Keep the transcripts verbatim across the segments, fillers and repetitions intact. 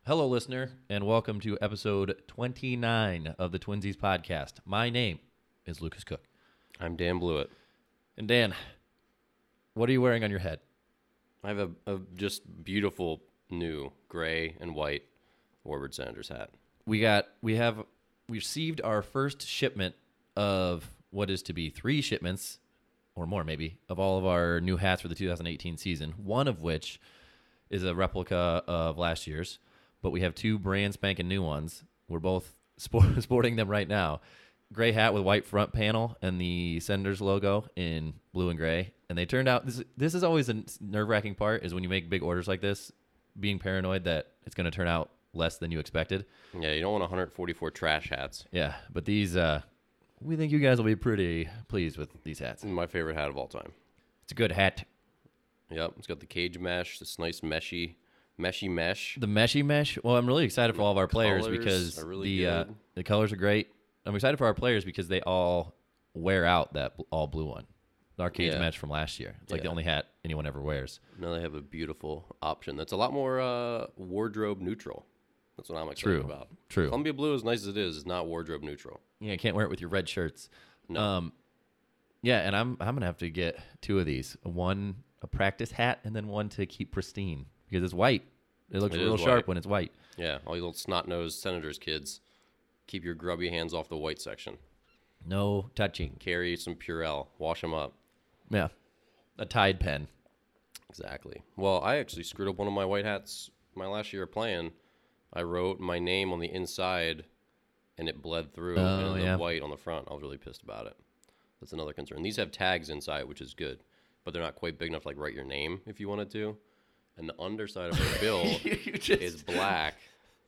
Hello, listener, and welcome to episode twenty-nine of the Twinsies podcast. My name is Lucas Cook. I'm Dan Blewett. And Dan, what are you wearing on your head? I have a, a just beautiful new gray and white Warburg Senators hat. We got, we have, we received our first shipment of what is to be three shipments, or more maybe, of all of our new hats for the two thousand eighteen season, one of which is a replica of last year's. But we have two brand spanking new ones. We're both sport, sporting them right now. Gray hat with white front panel and the Senators logo in blue and gray. And they turned out, this, this is always a nerve-wracking part, is when you make big orders like this, being paranoid that it's going to turn out less than you expected. Yeah, you don't want one hundred forty-four trash hats. Yeah, but these, uh, we think you guys will be pretty pleased with these hats. My favorite hat of all time. It's a good hat. Yep, it's got the cage mesh, this nice meshy, meshy mesh. The meshy mesh. Well, I'm really excited for all of our players Colors because are really the uh, good. the colors are great. I'm excited for our players because they all wear out that bl- all blue one. Our cage Yeah. mesh from last year. It's like the Yeah. only hat anyone ever wears. Now they have a beautiful option that's a lot more uh, wardrobe neutral. That's what I'm excited True. about. True. Columbia blue, as nice as it is, is not wardrobe neutral. Yeah, you can't wear it with your red shirts. No. Um, yeah, and I'm I'm gonna have to get two of these. One a practice hat and then one to keep pristine because it's white. It looks It real is sharp white. when it's white. Yeah, all you little snot-nosed Senators kids, keep your grubby hands off the white section. No touching. Carry some Purell. Wash them up. Yeah, a Tide pen. Exactly. Well, I actually screwed up one of my white hats my last year of playing. I wrote my name on the inside, and it bled through, Oh, and yeah. the white on the front. I was really pissed about it. That's another concern. These have tags inside, which is good, but they're not quite big enough to like write your name if you wanted to. And the underside of her bill you just is black.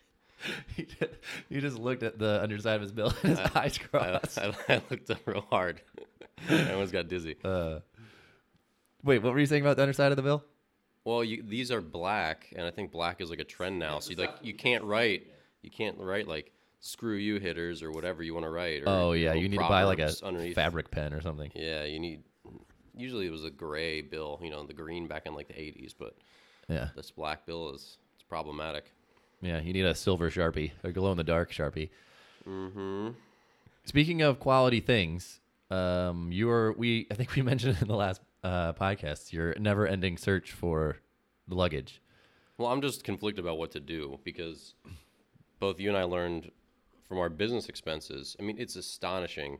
you just looked at the underside of his bill and his eyes I, crossed. I, I looked up real hard. I almost got dizzy. Uh, wait, what were you saying about the underside of the bill? Well, you, these are black, and I think black is like a trend now. So you like you can't write, you can't write like "screw you" hitters or whatever you want to write. Or, Oh yeah, little you need to buy like a proverbs underneath. fabric pen or something. Yeah, you need. Usually it was a gray bill, you know, the green back in like the eighties, but Yeah, this black bill is it's problematic. yeah, you need a silver Sharpie, a glow in the dark Sharpie. Mm-hmm. Speaking of quality things, um, you're we I think we mentioned in the last uh, podcast your never-ending search for the luggage. Well, I'm just conflicted about what to do because both you and I learned from our business expenses. I mean, it's astonishing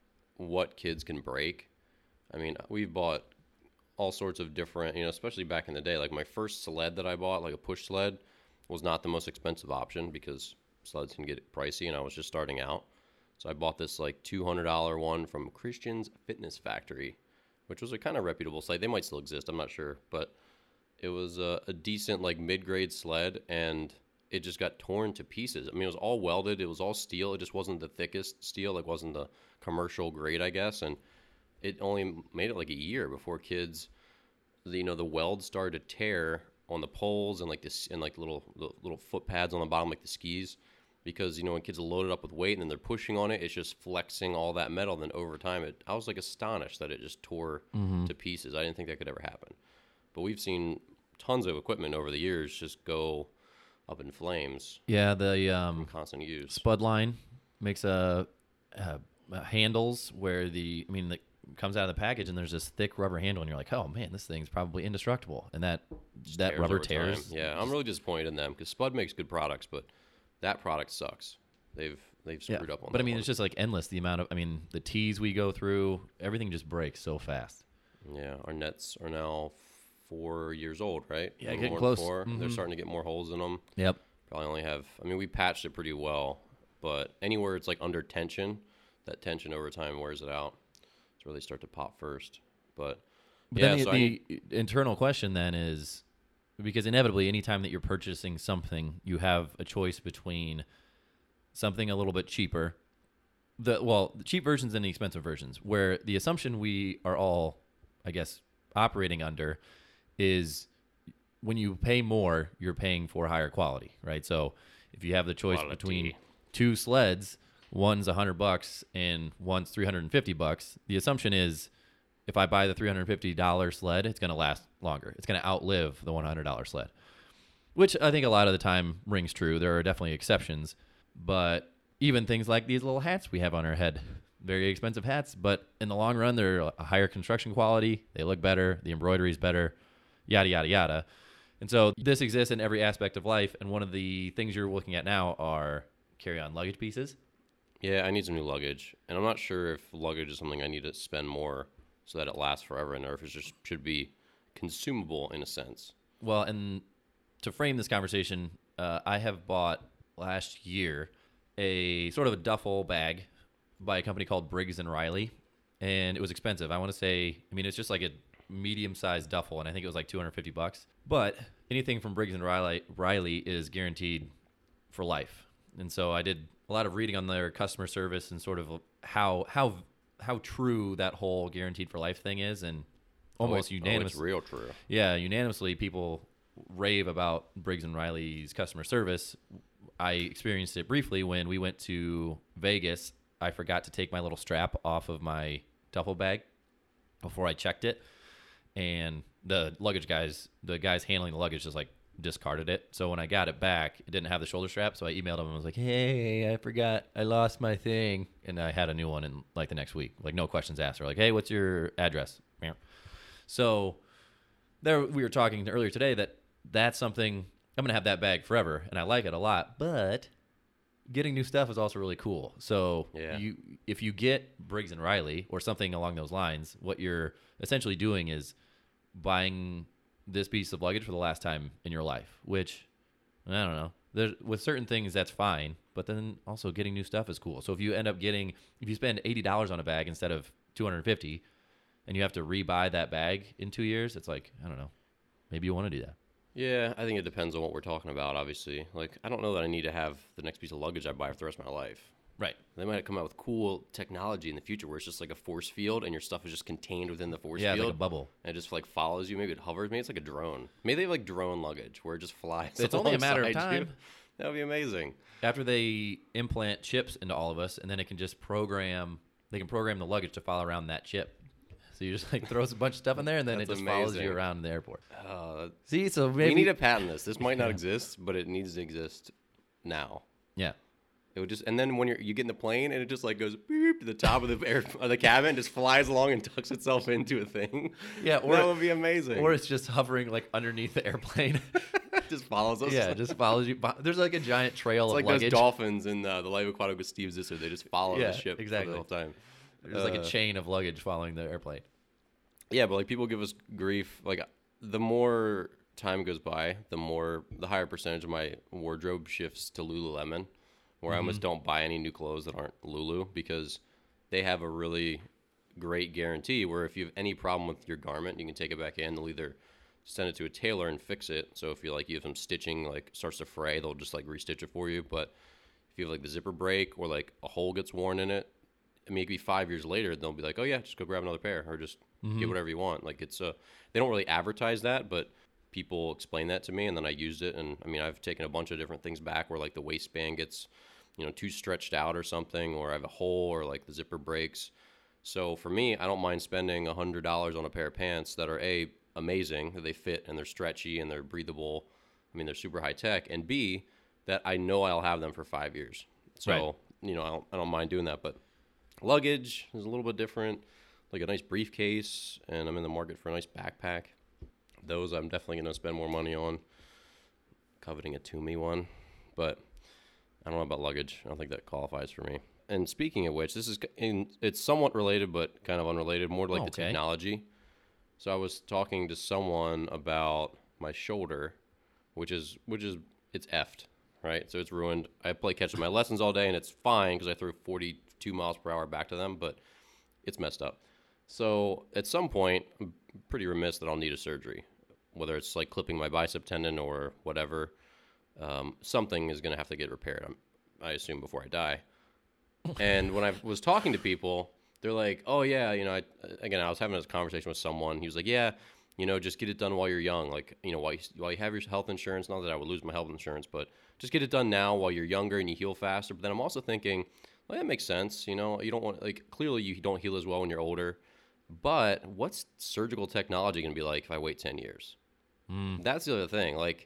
what kids can break. I mean, we've bought all sorts of different, you know, especially back in the day. Like my first sled that I bought, like a push sled, was not the most expensive option because sleds can get pricey and I was just starting out. So I bought this like two hundred dollars one from Christian's Fitness Factory, which was a kind of reputable sled. They might still exist, I'm not sure, but it was a, a decent like mid-grade sled, and it just got torn to pieces. I mean, it was all welded. It was all steel. It just wasn't the thickest steel. Like, wasn't the commercial grade, I guess. And it only made it like a year before kids, the, you know, the weld started to tear on the poles and like this and like little little foot pads on the bottom, like the skis. Because, you know, when kids are loaded up with weight and then they're pushing on it, it's just flexing all that metal. And then over time, it I was like astonished that it just tore Mm-hmm. to pieces. I didn't think that could ever happen. But we've seen tons of equipment over the years just go up in flames Yeah, the from um, constant use. Spud line makes a, a, a handles where the I mean, it comes out of the package and there's this thick rubber handle and you're like, oh man, this thing's probably indestructible, and that that Tears rubber over time. tears. Yeah, I'm really disappointed in them because Spud makes good products, but that product sucks. They've they've Yeah, screwed up on but that I mean, one. it's just like endless. The amount of I mean, the tees we go through, everything just breaks so fast. Yeah, our nets are now four years old, right? Yeah, A little getting more than close. Four. They're Mhm. starting to get more holes in them. Yep. Probably only have. I mean, we patched it pretty well, but anywhere it's like under tension, that tension over time wears it out. It's where they start to pop first. But, But yeah, then the, so I the need, internal question then is, because inevitably, anytime that you're purchasing something, you have a choice between something a little bit cheaper, the well, the cheap versions and the expensive versions, where the assumption we are all, I guess, operating under is when you pay more, you're paying for higher quality, right? So if you have the choice Quality. between two sleds, one's a hundred bucks and one's three hundred and fifty bucks, the assumption is if I buy the three hundred fifty dollars sled, it's going to last longer. It's going to outlive the one hundred dollars sled. which I think a lot of the time rings true. There are definitely exceptions, but even things like these little hats we have on our head, very expensive hats, but in the long run, they're a higher construction quality. They look better. The embroidery is better, yada, yada, yada. And so this exists in every aspect of life. And one of the things you're looking at now are carry-on luggage pieces. Yeah, I need some new luggage. And I'm not sure if luggage is something I need to spend more so that it lasts forever, and or if it just should be consumable in a sense. Well, and to frame this conversation, uh, I have bought last year a sort of a duffel bag by a company called Briggs and Riley, and it was expensive. I want to say, I mean, it's just like a medium-sized duffel, and I think it was like two hundred fifty bucks. But anything from Briggs and Riley, Riley is guaranteed for life. And so I did a lot of reading on their customer service and sort of how how how true that whole guaranteed for life thing is, and almost oh, it's, unanimous. Oh, it's real true. Yeah, unanimously people rave about Briggs and Riley's customer service. I experienced it briefly when we went to Vegas. I forgot to take my little strap off of my duffel bag before I checked it, and the luggage guys, the guys handling the luggage, just like discarded it. So when I got it back, it didn't have the shoulder strap. So I emailed them and was like, "Hey, I forgot, I lost my thing," and I had a new one in like the next week, like no questions asked. They're like, "Hey, what's your address?" So there, we were talking earlier today that that's something I'm gonna have that bag forever, and I like it a lot, but getting new stuff is also really cool. So yeah. you, if you get Briggs and Riley or something along those lines, what you're essentially doing is buying this piece of luggage for the last time in your life, which, I don't know. There's, with certain things, that's fine, but then also getting new stuff is cool. So if you end up getting, if you spend eighty dollars on a bag instead of two hundred fifty dollars, and you have to rebuy that bag in two years, it's like, I don't know. Maybe you want to do that. Yeah, I think it depends on what we're talking about, obviously. Like, I don't know that I need to have the next piece of luggage I buy for the rest of my life. Right. They might come out with cool technology in the future where it's just like a force field and your stuff is just contained within the force Yeah, field. like a bubble. And it just like follows you. Maybe it hovers. Maybe it's like a drone. Maybe they have like drone luggage where it just flies. It's only a matter of alongside you. time. That would be amazing. After they implant chips into all of us, and then it can just program, they can program the luggage to follow around that chip. So you just like throws a bunch of stuff in there, and then That's it just amazing. follows you around the airport. Uh, See, so maybe we need to patent this. This might not exist, but it needs to exist now. Yeah. It would just, and then when you're you get in the plane and it just like goes beep to the top of the air of the cabin, just flies along and tucks itself into a thing. Yeah, or that would be amazing. Or it's just hovering like underneath the airplane. just follows us. Yeah, it just follows you. There's like a giant trail It's of like luggage. those dolphins in uh, the Life Aquatic with Steve Zissou. They just follow Yeah, the ship exactly. the whole time. There's like a Uh, chain of luggage following the airplane. Yeah, but like people give us grief. Like the more time goes by, the more the higher percentage of my wardrobe shifts to Lululemon, where I almost don't buy any new clothes that aren't Lulu because they have a really great guarantee where if you have any problem with your garment, you can take it back in. They'll either send it to a tailor and fix it. So if you like you have some stitching like starts to fray, they'll just like restitch it for you. But if you have like the zipper break or like a hole gets worn in it, I mean, it could be five years later, they'll be like, oh, yeah, just go grab another pair or just mm-hmm. get whatever you want. Like, it's uh, they don't really advertise that, but people explain that to me, and then I used it. And, I mean, I've taken a bunch of different things back where, like, the waistband gets, you know, too stretched out or something, or I have a hole or, like, the zipper breaks. So, for me, I don't mind spending one hundred dollars on a pair of pants that are, A, amazing, that they fit and they're stretchy and they're breathable. I mean, they're super high-tech. And, B, that I know I'll have them for five years. So, right. you know, I don't, I don't mind doing that, but luggage is a little bit different, like a nice briefcase, and I'm in the market for a nice backpack. Those I'm definitely going to spend more money on. Coveting a Tumi one, but I don't know about luggage. I don't think that qualifies for me. And speaking of which, this is in, it's somewhat related, but kind of unrelated, more like okay. the technology. So I was talking to someone about my shoulder, which is which is it's effed, right? So it's ruined. I play catch up my lessons all day, and it's fine because I threw forty-two miles per hour back to them, but it's messed up. So at some point, I'm pretty remiss that I'll need a surgery, whether it's like clipping my bicep tendon or whatever. Um, something is going to have to get repaired, I'm, I assume, before I die. And when I was talking to people, they're like, oh, yeah, you know, I, again, I was having this conversation with someone. He was like, yeah, you know, just get it done while you're young. Like, you know, while you, while you have your health insurance, not that I would lose my health insurance, but just get it done now while you're younger and you heal faster. But then I'm also thinking, well, that makes sense. You know, you don't want, like, clearly you don't heal as well when you're older. But what's surgical technology going to be like if I wait ten years? Mm. That's the other thing. Like,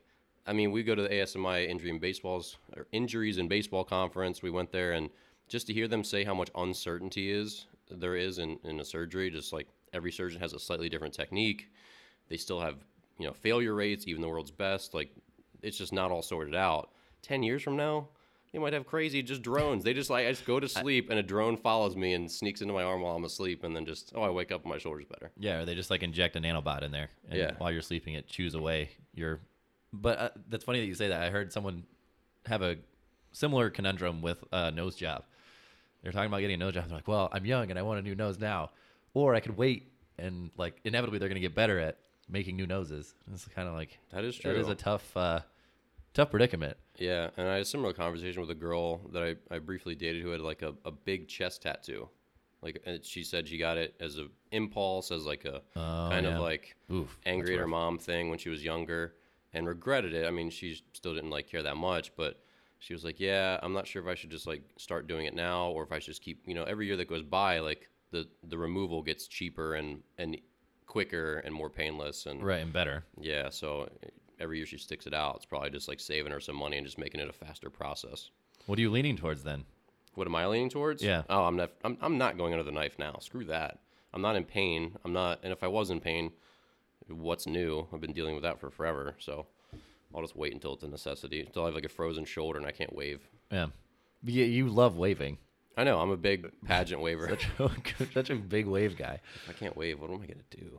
I mean, we go to the A S M I injury in baseball's or injuries in baseball conference. We went there, and just to hear them say how much uncertainty is there is in, in a surgery, just like every surgeon has a slightly different technique. They still have, you know, failure rates, even the world's best. Like, it's just not all sorted out. Ten years from now, they might have crazy just drones. They just like, I just go to sleep and a drone follows me and sneaks into my arm while I'm asleep, and then just, oh, I wake up and my shoulder's better. Yeah, or they just like inject a nanobot in there, and Yeah. while you're sleeping, it chews away your. But uh, that's funny that you say that. I heard someone have a similar conundrum with a nose job. They're talking about getting a nose job. They're like, well, I'm young and I want a new nose now. Or I could wait and, like, inevitably they're going to get better at making new noses. It's kind of like, That is true. that is a tough, uh, tough predicament. Yeah, and I had a similar conversation with a girl that I, I briefly dated who had, like, a, a big chest tattoo. Like, and she said she got it as an impulse, as, like, a Oh, kind yeah. of, like, Oof, angry that's at her rough. mom thing when she was younger and regretted it. I mean, she still didn't, like, care that much, but she was like, yeah, I'm not sure if I should just, like, start doing it now or if I should just keep, you know, every year that goes by, like, the, the removal gets cheaper and, and quicker and more painless. And Right, and better. yeah, so every year she sticks it out. It's probably just, like, saving her some money and just making it a faster process. What are you leaning towards then? What am I leaning towards? Yeah. Oh, I'm not. I'm, I'm not going under the knife now. Screw that. I'm not in pain. I'm not. And if I was in pain, what's new? I've been dealing with that for forever. So I'll just wait until it's a necessity. Until I have like a frozen shoulder and I can't wave. Yeah. But you, you love waving. I know. I'm a big pageant waver. Such a, such a big wave guy. If I can't wave, what am I gonna do?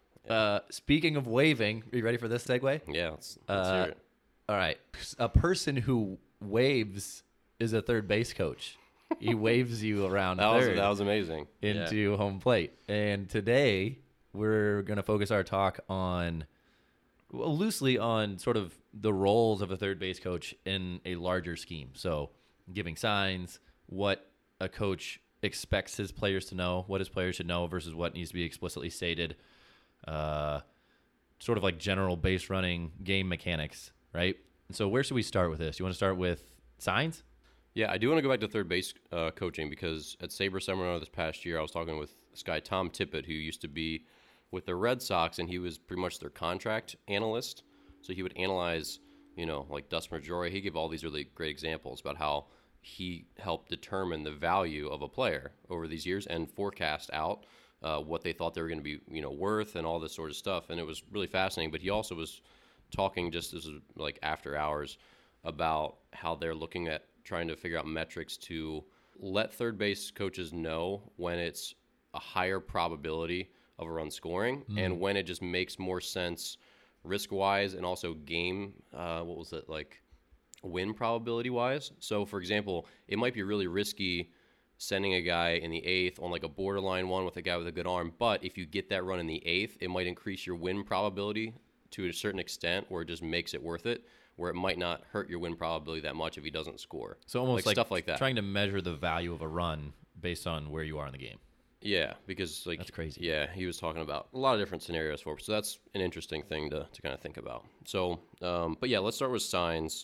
Uh, speaking of waving, are you ready for this segue? Yeah. Let's, let's Uh, hear it. All right. A person who waves is a third base coach. He waves you around That was third that was amazing. into Yeah. home plate. And today we're going to focus our talk on, well, loosely on sort of the roles of a third base coach in a larger scheme. So giving signs, what a coach expects his players to know, what his players should know versus what needs to be explicitly stated. Uh, sort of like general base running game mechanics, right? So where should we start with this? You want to start with signs? Yeah, I do want to go back to third base uh, coaching because at Sabre Seminar this past year, I was talking with this guy, Tom Tippett, who used to be with the Red Sox, and he was pretty much their contract analyst. So he would analyze, you know, like Dustin Pedroia. He gave all these really great examples about how he helped determine the value of a player over these years and forecast out uh, what they thought they were going to be, you know, worth and all this sort of stuff. And it was really fascinating. But he also was talking just as like after hours about how they're looking at trying to figure out metrics to let third base coaches know when it's a higher probability of a run scoring mm. and when it just makes more sense risk-wise and also game, uh, what was it, like win probability-wise. So, for example, it might be really risky sending a guy in the eighth on like a borderline one with a guy with a good arm, but if you get that run in the eighth, it might increase your win probability to a certain extent where it just makes it worth it, where it might not hurt your win probability that much if he doesn't score. So almost like, like stuff like that. Trying to measure the value of a run based on where you are in the game. Yeah, because like that's crazy. Yeah, he was talking about a lot of different scenarios for it. So that's an interesting thing to, to kind of think about. So, um, but yeah, let's start with signs.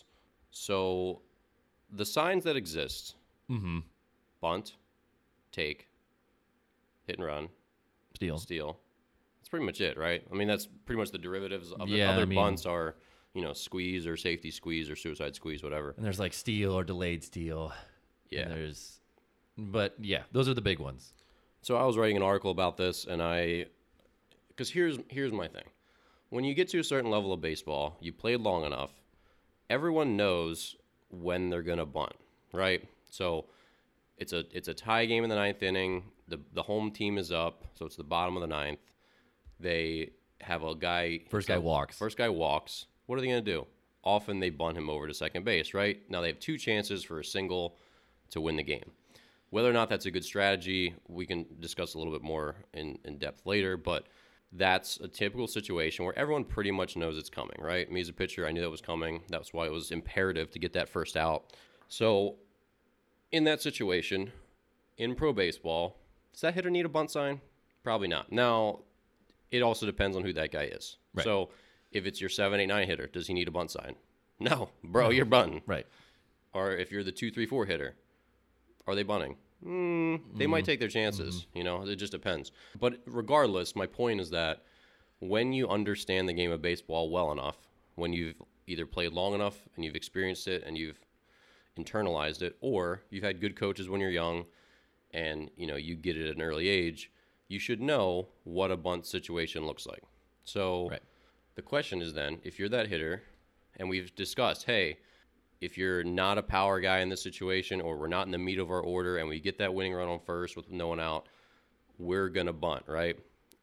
So the signs that exist, mm-hmm. bunt, take, hit and run, steal, steal. That's pretty much it, right? I mean, that's pretty much the derivatives of yeah, it. Other I mean, bunts are, you know, squeeze or safety squeeze or suicide squeeze, whatever. And there's like steal or delayed steal. Yeah. And there's, but yeah, those are the big ones. So I was writing an article about this, and I, because here's here's my thing. When you get to a certain level of baseball, you played long enough, everyone knows when they're gonna bunt, right? So it's a it's a tie game in the ninth inning. The the home team is up, so it's the bottom of the ninth. They have a guy. First guy walks. First guy walks. What are they gonna do? Often they bunt him over to second base, right? Now they have two chances for a single to win the game. Whether or not that's a good strategy, we can discuss a little bit more in, in depth later, but that's a typical situation where everyone pretty much knows it's coming, right? Me as a pitcher, I knew that was coming. That's why it was imperative to get that first out. So in that situation, in pro baseball, does that hitter need a bunt sign? Probably not. Now, it also depends on who that guy is. Right. So if it's your seven, eight, nine hitter, does he need a bunt sign? No, bro, you're bunting. Right. Or if you're the two, three, four hitter, are they bunting? Mm, they mm. might take their chances. Mm. You know, it just depends. But regardless, my point is that when you understand the game of baseball well enough, when you've either played long enough and you've experienced it and you've internalized it, or you've had good coaches when you're young and, you know, you get it at an early age, you should know what a bunt situation looks like. So Right. the question is then, if you're that hitter, and we've discussed, hey, if you're not a power guy in this situation, or we're not in the meat of our order, and we get that winning run on first with no one out, we're going to bunt, right?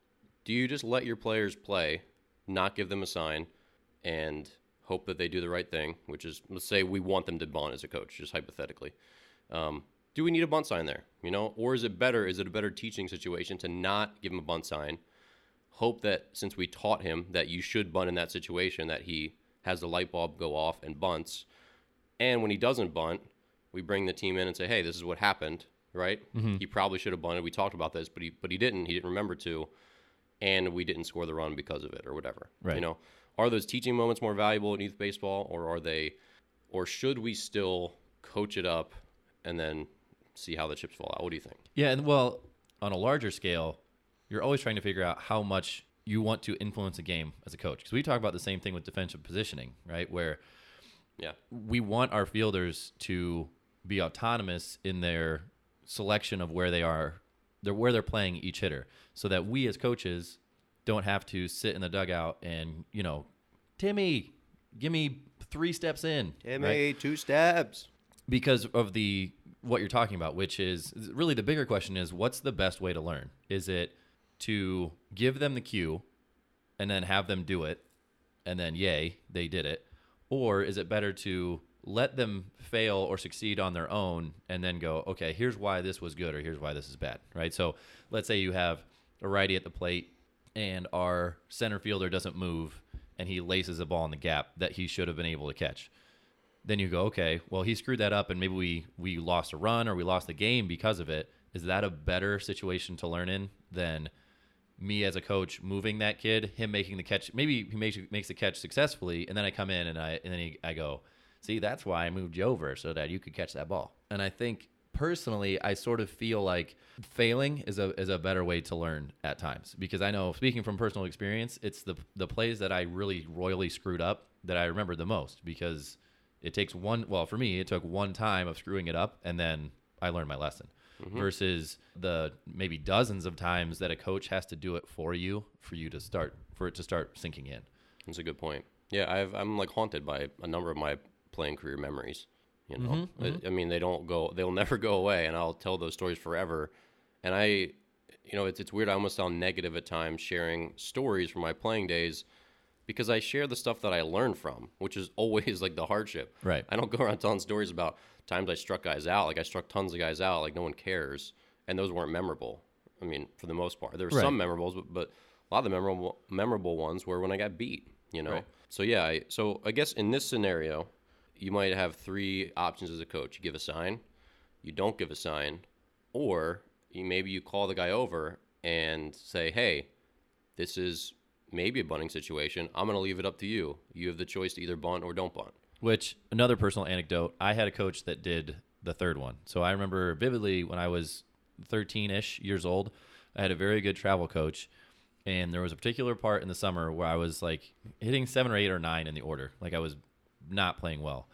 Do you just let your players play, not give them a sign, and hope that they do the right thing, which is, let's say we want them to bunt as a coach, just hypothetically. Um, do we need a bunt sign there? You know, or is it better, is it a better teaching situation to not give him a bunt sign, hope that since we taught him that you should bunt in that situation, that he has the light bulb go off and bunts, and when he doesn't bunt, we bring the team in and say, hey, this is what happened, right? Mm-hmm. He probably should have bunted. We talked about this, but he but he didn't. He didn't remember to, and we didn't score the run because of it or whatever. Right. You know, are those teaching moments more valuable in youth baseball, or are they, or should we still coach it up and then see how the chips fall out? What do you think? Yeah, and well, on a larger scale, you're always trying to figure out how much you want to influence a game as a coach. Because we talk about the same thing with defensive positioning, right? Where yeah, we want our fielders to be autonomous in their selection of where they are, they're, where they're playing each hitter, so that we as coaches don't have to sit in the dugout and, you know, Timmy, give me three steps in. Timmy, right? two steps. Because of the what you're talking about, which is really the bigger question is, what's the best way to learn? Is it to give them the cue and then have them do it, and then yay, they did it? Or is it better to let them fail or succeed on their own and then go, okay, here's why this was good or here's why this is bad, right? So let's say you have a righty at the plate and our center fielder doesn't move and he laces a ball in the gap that he should have been able to catch. Then you go, okay, well, he screwed that up and maybe we, we lost a run or we lost the game because of it. Is that a better situation to learn in than me as a coach moving that kid, him making the catch? Maybe he makes makes the catch successfully, and then I come in and I and then he, I go, see, that's why I moved you over so that you could catch that ball. And I think personally, I sort of feel like failing is a is a better way to learn at times, because I know, speaking from personal experience, it's the the plays that I really royally screwed up that I remember the most, because it takes one. Well, for me, it took one time of screwing it up, and then I learned my lesson. Mm-hmm. Versus the maybe dozens of times that a coach has to do it for you, for you to start, for it to start sinking in. That's a good point. Yeah, I've, I'm like haunted by a number of my playing career memories. You know, mm-hmm, I, mm-hmm. I mean, they don't go, they'll never go away, and I'll tell those stories forever. And I, you know, it's it's weird. I almost sound negative at times sharing stories from my playing days, because I share the stuff that I learned from, which is always like the hardship. Right. I don't go around telling stories about times I struck guys out. Like I struck tons of guys out. Like no one cares. And those weren't memorable. I mean, for the most part, there were right. some memorables, but, but a lot of the memorable memorable ones were when I got beat, you know? Right. So yeah, I, so I guess in this scenario, you might have three options as a coach. You give a sign, you don't give a sign, or you, maybe you call the guy over and say, hey, this is maybe a bunting situation. I'm going to leave it up to you. You have the choice to either bunt or don't bunt. Which, another personal anecdote, I had a coach that did the third one. So I remember vividly when I was thirteen-ish years old, I had a very good travel coach, and there was a particular part in the summer where I was like hitting seven or eight or nine in the order. Like I was not playing well.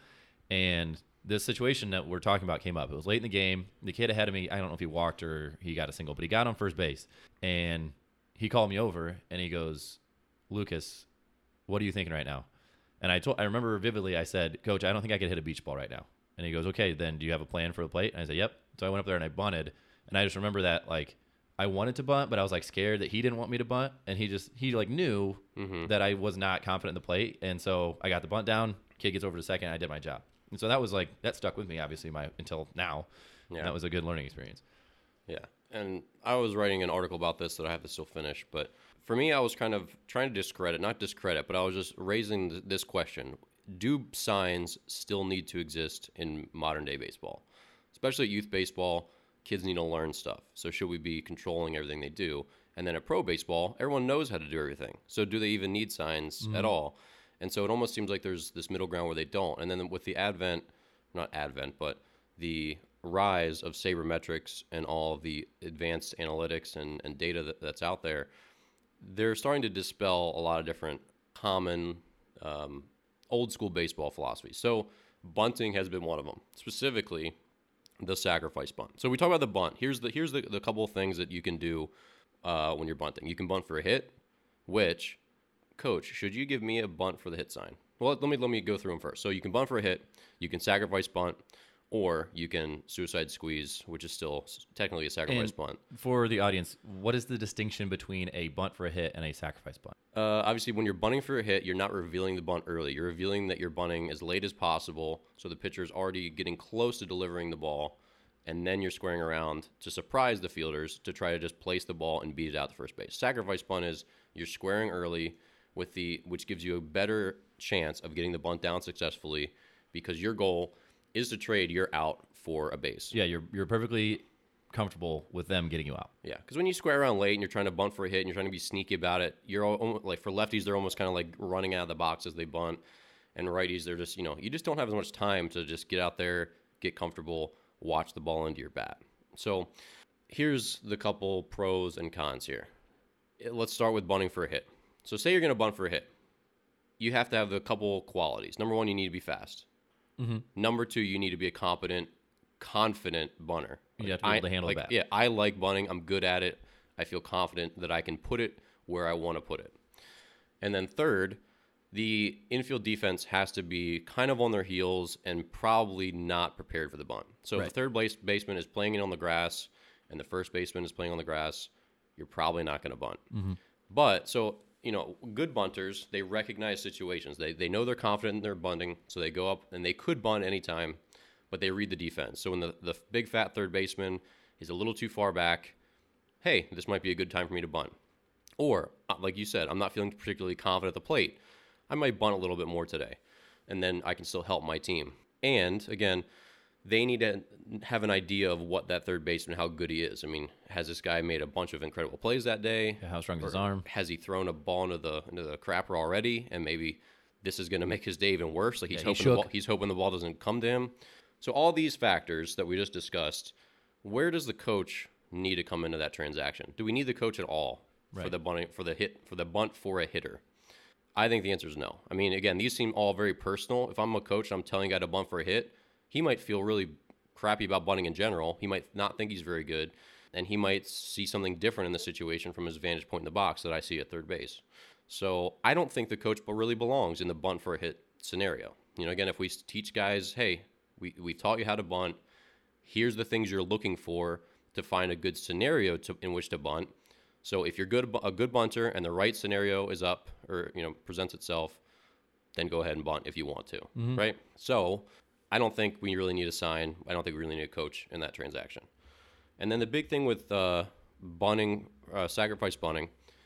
And this situation that we're talking about came up. It was late in the game. The kid ahead of me, I don't know if he walked or he got a single, but he got on first base. And he called me over and he goes, Lucas, what are you thinking right now? And I told, I remember vividly, I said, Coach, I don't think I could hit a beach ball right now. And he goes, okay, then do you have a plan for the plate? And I said, yep. So I went up there and I bunted. And I just remember that, like, I wanted to bunt, but I was like scared that he didn't want me to bunt. And he just, he like knew mm-hmm. that I was not confident in the plate. And so I got the bunt down. Kid gets over to second. I did my job. And so that was like, that stuck with me, obviously, my until now. Yeah. That was a good learning experience. Yeah. And I was writing an article about this that I have to still finish. But for me, I was kind of trying to discredit, not discredit, but I was just raising th- this question. Do signs still need to exist in modern day baseball? Especially at youth baseball, kids need to learn stuff. So should we be controlling everything they do? And then at pro baseball, everyone knows how to do everything. So do they even need signs mm-hmm. at all? And so it almost seems like there's this middle ground where they don't. And then with the advent, not advent, but the rise of sabermetrics and all of the advanced analytics and, and data that, that's out there, they're starting to dispel a lot of different common um, old school baseball philosophy. So bunting has been one of them, specifically the sacrifice bunt. So we talk about the bunt. Here's the here's the, the couple of things that you can do uh, when you're bunting. You can bunt for a hit, which, coach, should you give me a bunt for the hit sign? Well, let me let me go through them first. So you can bunt for a hit, you can sacrifice bunt, or you can suicide squeeze, which is still technically a sacrifice And bunt. for the audience, what is the distinction between a bunt for a hit and a sacrifice bunt? Uh, obviously, when you're bunting for a hit, you're not revealing the bunt early. You're revealing that you're bunting as late as possible, so the pitcher's already getting close to delivering the ball, and then you're squaring around to surprise the fielders to try to just place the ball and beat it out to first base. Sacrifice bunt is you're squaring early, with the which gives you a better chance of getting the bunt down successfully, because your goal is to trade your out for a base. Yeah, you're you're perfectly comfortable with them getting you out. Yeah, because when you square around late and you're trying to bunt for a hit and you're trying to be sneaky about it, you're all, like for lefties, they're almost kind of like running out of the box as they bunt, and righties, they're just, you know, you just don't have as much time to just get out there, get comfortable, watch the ball into your bat. So here's the couple pros and cons here. Let's start with bunting for a hit. So say you're going to bunt for a hit. You have to have a couple qualities. Number one, you need to be fast. Mm-hmm. Number two, you need to be a competent, confident bunter. You have to be able I, to handle like, the bat. Yeah, I like bunting. I'm good at it. I feel confident that I can put it where I want to put it. And then third, the infield defense has to be kind of on their heels and probably not prepared for the bunt. So Right. if the third base baseman is playing it on the grass and the first baseman is playing on the grass, you're probably not going to bunt. Mm-hmm. But so, you know, good bunters, they recognize situations. They they know they're confident in their bunting, so they go up and they could bunt anytime, but they read the defense. So when the, the big fat third baseman is a little too far back, hey, this might be a good time for me to bunt. Or, like you said, I'm not feeling particularly confident at the plate. I might bunt a little bit more today, and then I can still help my team. And, again, they need to have an idea of what that third baseman, how good he is. I mean, has this guy made a bunch of incredible plays that day? Yeah, how strong is his arm? Has he thrown a ball into the into the crapper already? And maybe this is going to make his day even worse. Like he's Yeah, he hoping the shook. ball, he's hoping the ball doesn't come to him. So all these factors that we just discussed, where does the coach need to come into that transaction? Do we need the coach at all for Right. the bunting, for the hit for the bunt for a hitter? I think the answer is no. I mean, again, these seem all very personal. If I'm a coach and I'm telling a guy to bunt for a hit, he might feel really crappy about bunting in general. He might not think he's very good, and he might see something different in the situation from his vantage point in the box that I see at third base. So I don't think the coach really belongs in the bunt for a hit scenario. You know, again, if we teach guys, hey, we, we taught you how to bunt, here's the things you're looking for to find a good scenario to, in which to bunt. So if you're good a good bunter and the right scenario is up or, you know, presents itself, then go ahead and bunt if you want to, Mm-hmm. right? So I don't think we really need a sign. I don't think we really need a coach in that transaction. And then the big thing with uh, bunting, uh, sacrifice bunting,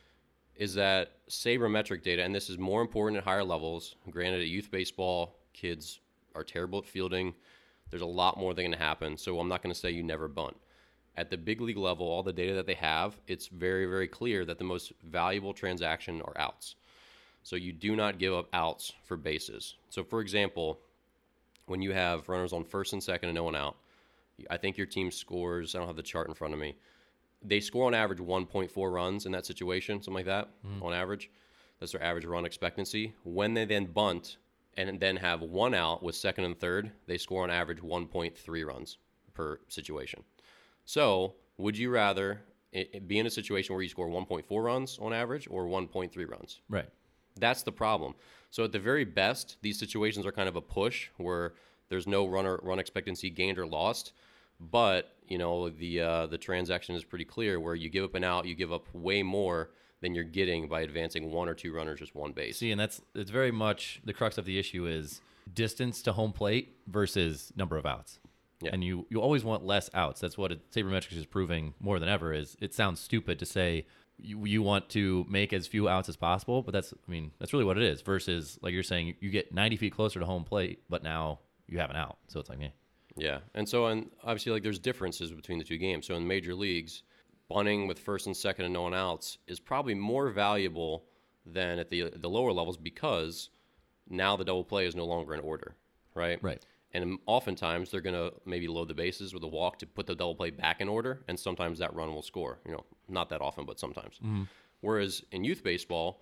is that sabermetric data, and this is more important at higher levels. Granted, at youth baseball, kids are terrible at fielding. There's a lot more that can happen, so I'm not going to say you never bunt. At the big league level, all the data that they have, it's very, very clear that the most valuable transaction are outs. So you do not give up outs for bases. So, for example, when you have runners on first and second and no one out, I think your team scores, I don't have the chart in front of me, they score on average one point four runs in that situation, something like that, mm-hmm. on average. That's their average run expectancy. When they then bunt and then have one out with second and third, they score on average one point three runs per situation. So would you rather it be in a situation where you score one point four runs on average or one point three runs? Right. That's the problem. So at the very best, these situations are kind of a push where there's no runner run expectancy gained or lost. But, you know, the uh, the transaction is pretty clear where you give up an out, you give up way more than you're getting by advancing one or two runners, just one base. See, and that's it's very much the crux of the issue is distance to home plate versus number of outs. Yeah. And you, you always want less outs. That's what it, sabermetrics is proving more than ever is it sounds stupid to say you, you want to make as few outs as possible, but that's, I mean, that's really what it is versus like you're saying, you get ninety feet closer to home plate, but now you have an out. So it's like, yeah. Yeah. And so, and obviously, like there's differences between the two games. So in major leagues, bunting with first and second and no one outs is probably more valuable than at the the lower levels because now the double play is no longer in order, right? Right. And oftentimes they're going to maybe load the bases with a walk to put the double play back in order, and sometimes that run will score. You know, not that often, but sometimes. Mm-hmm. Whereas in youth baseball,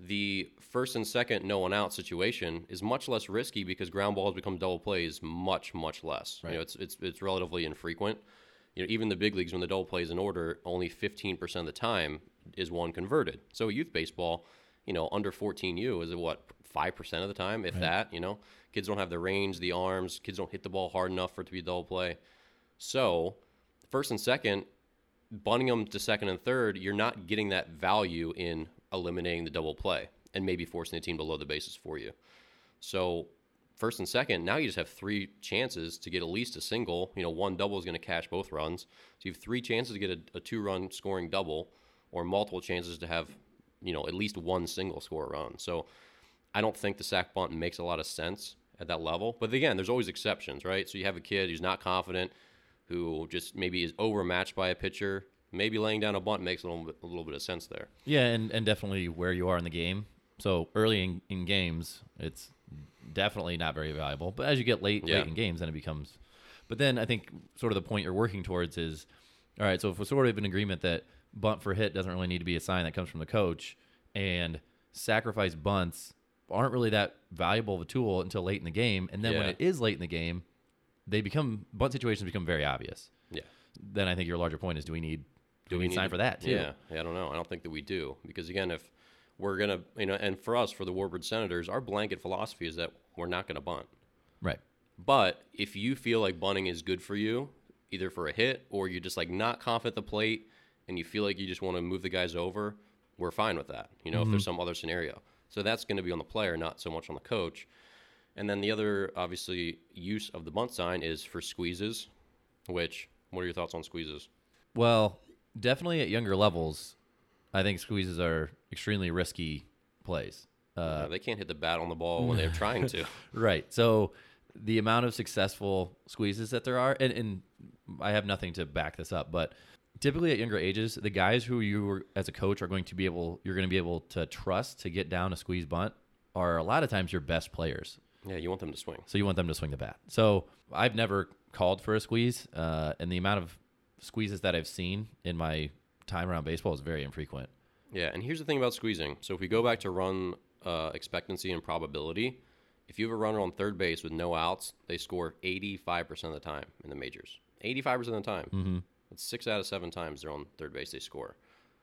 the first and second no one out situation is much less risky because ground balls become double plays much, much less. Right. You know, it's, it's, it's relatively infrequent. You know, even the big leagues, when the double play is in order, only fifteen percent of the time is one converted. So youth baseball, you know, under fourteen U is what, five percent of the time, if right. that, you know. Kids don't have the range, the arms. Kids don't hit the ball hard enough for it to be a double play. So first and second, bunting them to second and third, you're not getting that value in eliminating the double play and maybe forcing the team to load the bases for you. So first and second, now you just have three chances to get at least a single. You know, one double is going to cash both runs. So you have three chances to get a, a two-run scoring double or multiple chances to have, you know, at least one single score run. So I don't think the sack bunt makes a lot of sense at that level. But again, there's always exceptions, right? So you have a kid who's not confident, who just maybe is overmatched by a pitcher. Maybe laying down a bunt makes a little bit, a little bit of sense there. Yeah, and, and definitely where you are in the game. So early in, in games, it's definitely not very valuable. But as you get late, yeah. late in games, then it becomes. But then I think sort of the point you're working towards is, all right, so if we're sort of in agreement that bunt for hit doesn't really need to be a sign that comes from the coach, and sacrifice bunts aren't really that valuable of a tool until late in the game. And then yeah. when it is late in the game, they become bunt situations become very obvious. Yeah. Then I think your larger point is, do we need do, do we need a sign to, for that too? Yeah. yeah, I don't know. I don't think that we do, because again, if we're gonna, you know, and for us, for the Warburg Senators, our blanket philosophy is that we're not gonna bunt. Right. But if you feel like bunting is good for you, either for a hit or you're just like not confident at the plate and you feel like you just want to move the guys over, we're fine with that. You know, mm-hmm. if there's some other scenario. So that's going to be on the player, not so much on the coach. And then the other, obviously, use of the bunt sign is for squeezes, which, what are your thoughts on squeezes? Well, definitely at younger levels, I think squeezes are extremely risky plays. Uh, yeah, they can't hit the bat on the ball when they're trying to. Right. So the amount of successful squeezes that there are, and, and I have nothing to back this up, but typically at younger ages, the guys who you were, as a coach are going to be able, you're going to be able to trust to get down a squeeze bunt are a lot of times your best players. Yeah, you want them to swing. So you want them to swing the bat. So I've never called for a squeeze, uh, and the amount of squeezes that I've seen in my time around baseball is very infrequent. Yeah, and here's the thing about squeezing. So if we go back to run uh, expectancy and probability, if you have a runner on third base with no outs, they score eighty-five percent of the time in the majors. eighty-five percent of the time. Mm-hmm. That's six out of seven times they're on third base they score.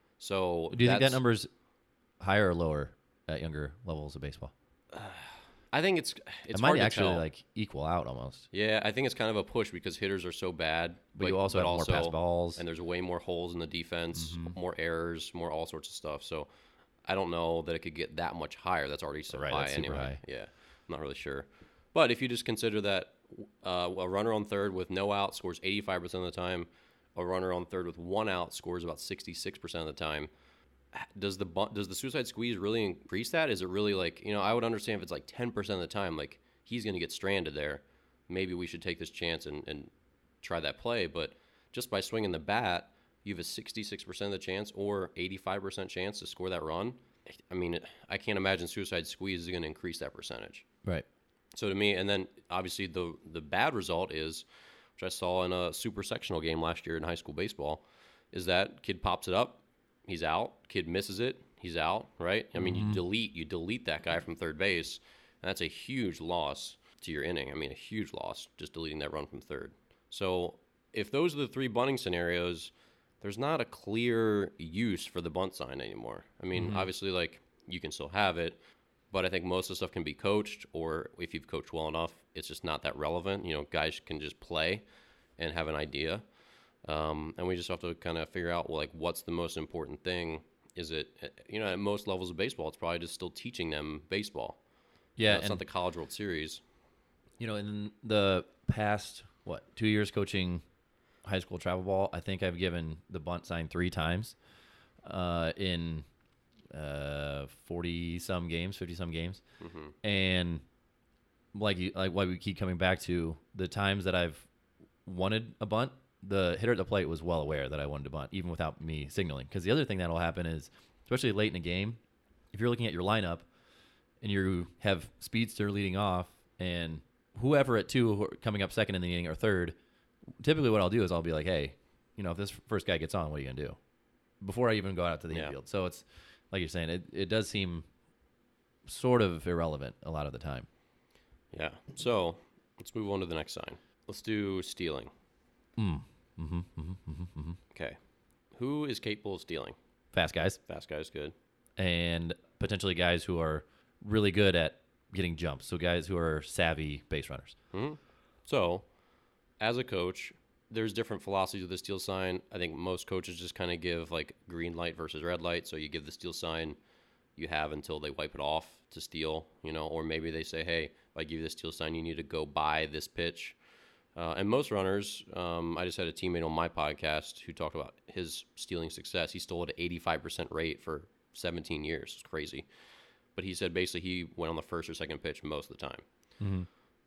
So do you think that number's higher or lower at younger levels of baseball? Uh, I think it's it's it might hard to actually tell. like equal out almost. Yeah, I think it's kind of a push because hitters are so bad. But, but you also but have also, more pass balls, and there's way more holes in the defense, mm-hmm. more errors, more all sorts of stuff. So I don't know that it could get that much higher. That's already so right, high that's super anyway. high. Yeah, I'm not really sure. But if you just consider that uh, a runner on third with no out scores eighty-five percent of the time, a runner on third with one out scores about sixty-six percent of the time. Does the does the suicide squeeze really increase that? Is it really like, you know, I would understand if it's like ten percent of the time, like he's going to get stranded there. Maybe we should take this chance and, and try that play. But just by swinging the bat, you have a sixty-six percent of the chance or eighty-five percent chance to score that run. I mean, I can't imagine suicide squeeze is going to increase that percentage. Right. So to me, and then obviously the the bad result is, which I saw in a super sectional game last year in high school baseball, is that kid pops it up, he's out. Kid misses it, he's out, right? I mean, mm-hmm. you delete you delete that guy from third base, and that's a huge loss to your inning. I mean, a huge loss just deleting that run from third. So if those are the three bunting scenarios, there's not a clear use for the bunt sign anymore. I mean, mm-hmm. obviously, like, you can still have it, but I think most of the stuff can be coached, or if you've coached well enough, it's just not that relevant. You know, guys can just play and have an idea. Um, and we just have to kind of figure out, well, like, what's the most important thing? Is it, you know, at most levels of baseball, it's probably just still teaching them baseball. Yeah. You know, it's not the College World Series. You know, in the past, what, two years coaching high school travel ball, I think I've given the bunt sign three times uh, in uh, forty-some games, fifty-some games. Mm-hmm. And like you, like what we keep coming back to, the times that I've wanted a bunt, the hitter at the plate was well aware that I wanted to bunt, even without me signaling. Because the other thing that'll happen is, especially late in a game, if you're looking at your lineup and you have speedster leading off and whoever at two who are coming up second in the inning or third, typically what I'll do is I'll be like, hey, you know, if this first guy gets on, what are you going to do? Before I even go out to the yeah. infield. So it's, like you're saying, it, it does seem sort of irrelevant a lot of the time. Yeah. So let's move on to the next sign. Let's do stealing. Mm. Mm-hmm, mm-hmm, mm-hmm, mm-hmm. Okay. Who is capable of stealing? Fast guys. Fast guys, good. And potentially guys who are really good at getting jumps. So guys who are savvy base runners. Mm-hmm. So, as a coach, there's different philosophies of the steal sign. I think most coaches just kind of give like green light versus red light. So you give the steal sign, you have until they wipe it off to steal, you know, or maybe they say, hey, if I give you the steal sign, you need to go buy this pitch. Uh, and most runners, um, I just had a teammate on my podcast who talked about his stealing success. He stole at an eighty-five percent rate for seventeen years. It's crazy. But he said basically he went on the first or second pitch most of the time. Mm-hmm.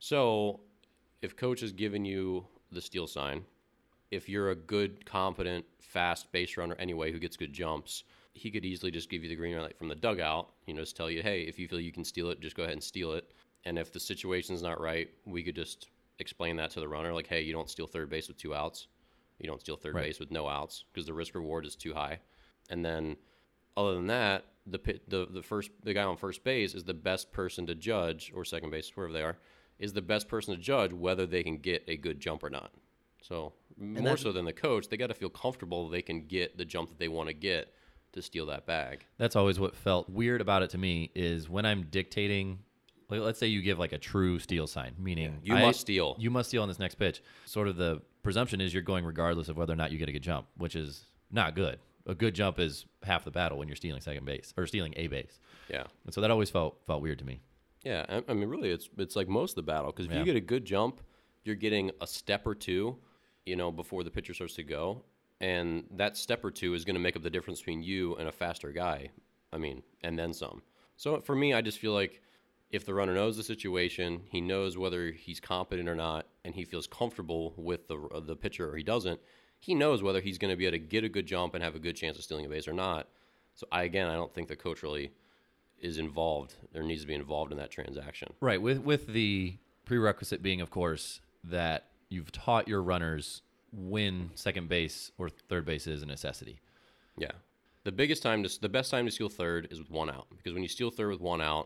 So if coach is giving you the steal sign, if you're a good, competent, fast base runner anyway who gets good jumps, he could easily just give you the green light from the dugout, you know, just tell you, hey, if you feel you can steal it, just go ahead and steal it. And if the situation's not right, we could just explain that to the runner, like, hey, you don't steal third base with two outs. You don't steal third right. base with no outs because the risk reward is too high. And then other than that, the the the first the guy on first base is the best person to judge, or second base, wherever they are, is the best person to judge whether they can get a good jump or not. So and more so than the coach, they got to feel comfortable they can get the jump that they want to get to steal that bag. That's always what felt weird about it to me is when I'm dictating. Like, let's say you give like a true steal sign, meaning yeah, you I, must steal. You must steal on this next pitch. Sort of the presumption is you're going regardless of whether or not you get a good jump, which is not good. A good jump is half the battle when you're stealing second base or stealing a base. Yeah. And so that always felt felt weird to me. Yeah, I, I mean, really, it's it's like most of the battle because if yeah. you get a good jump, you're getting a step or two, you know, before the pitcher starts to go, and that step or two is going to make up the difference between you and a faster guy. I mean, and then some. So for me, I just feel like if the runner knows the situation, he knows whether he's competent or not, and he feels comfortable with the uh, the pitcher or he doesn't, he knows whether he's going to be able to get a good jump and have a good chance of stealing a base or not. So, I again, I don't think the coach really is involved or needs to be involved in that transaction. Right, with with the prerequisite being, of course, that you've taught your runners when second base or third base is a necessity. Yeah. The biggest time, to, the best time to steal third is with one out, because when you steal third with one out,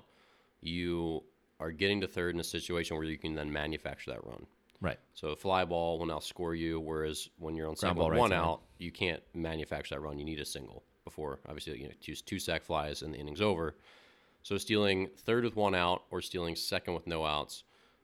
you are getting to third in a situation where you can then manufacture that run. Right. So a fly ball will now score you, whereas when you're on Ground second ball with right one side. out, you can't manufacture that run. You need a single before, obviously, you know, two, two sack flies and the inning's over. So stealing third with one out or stealing second with no outs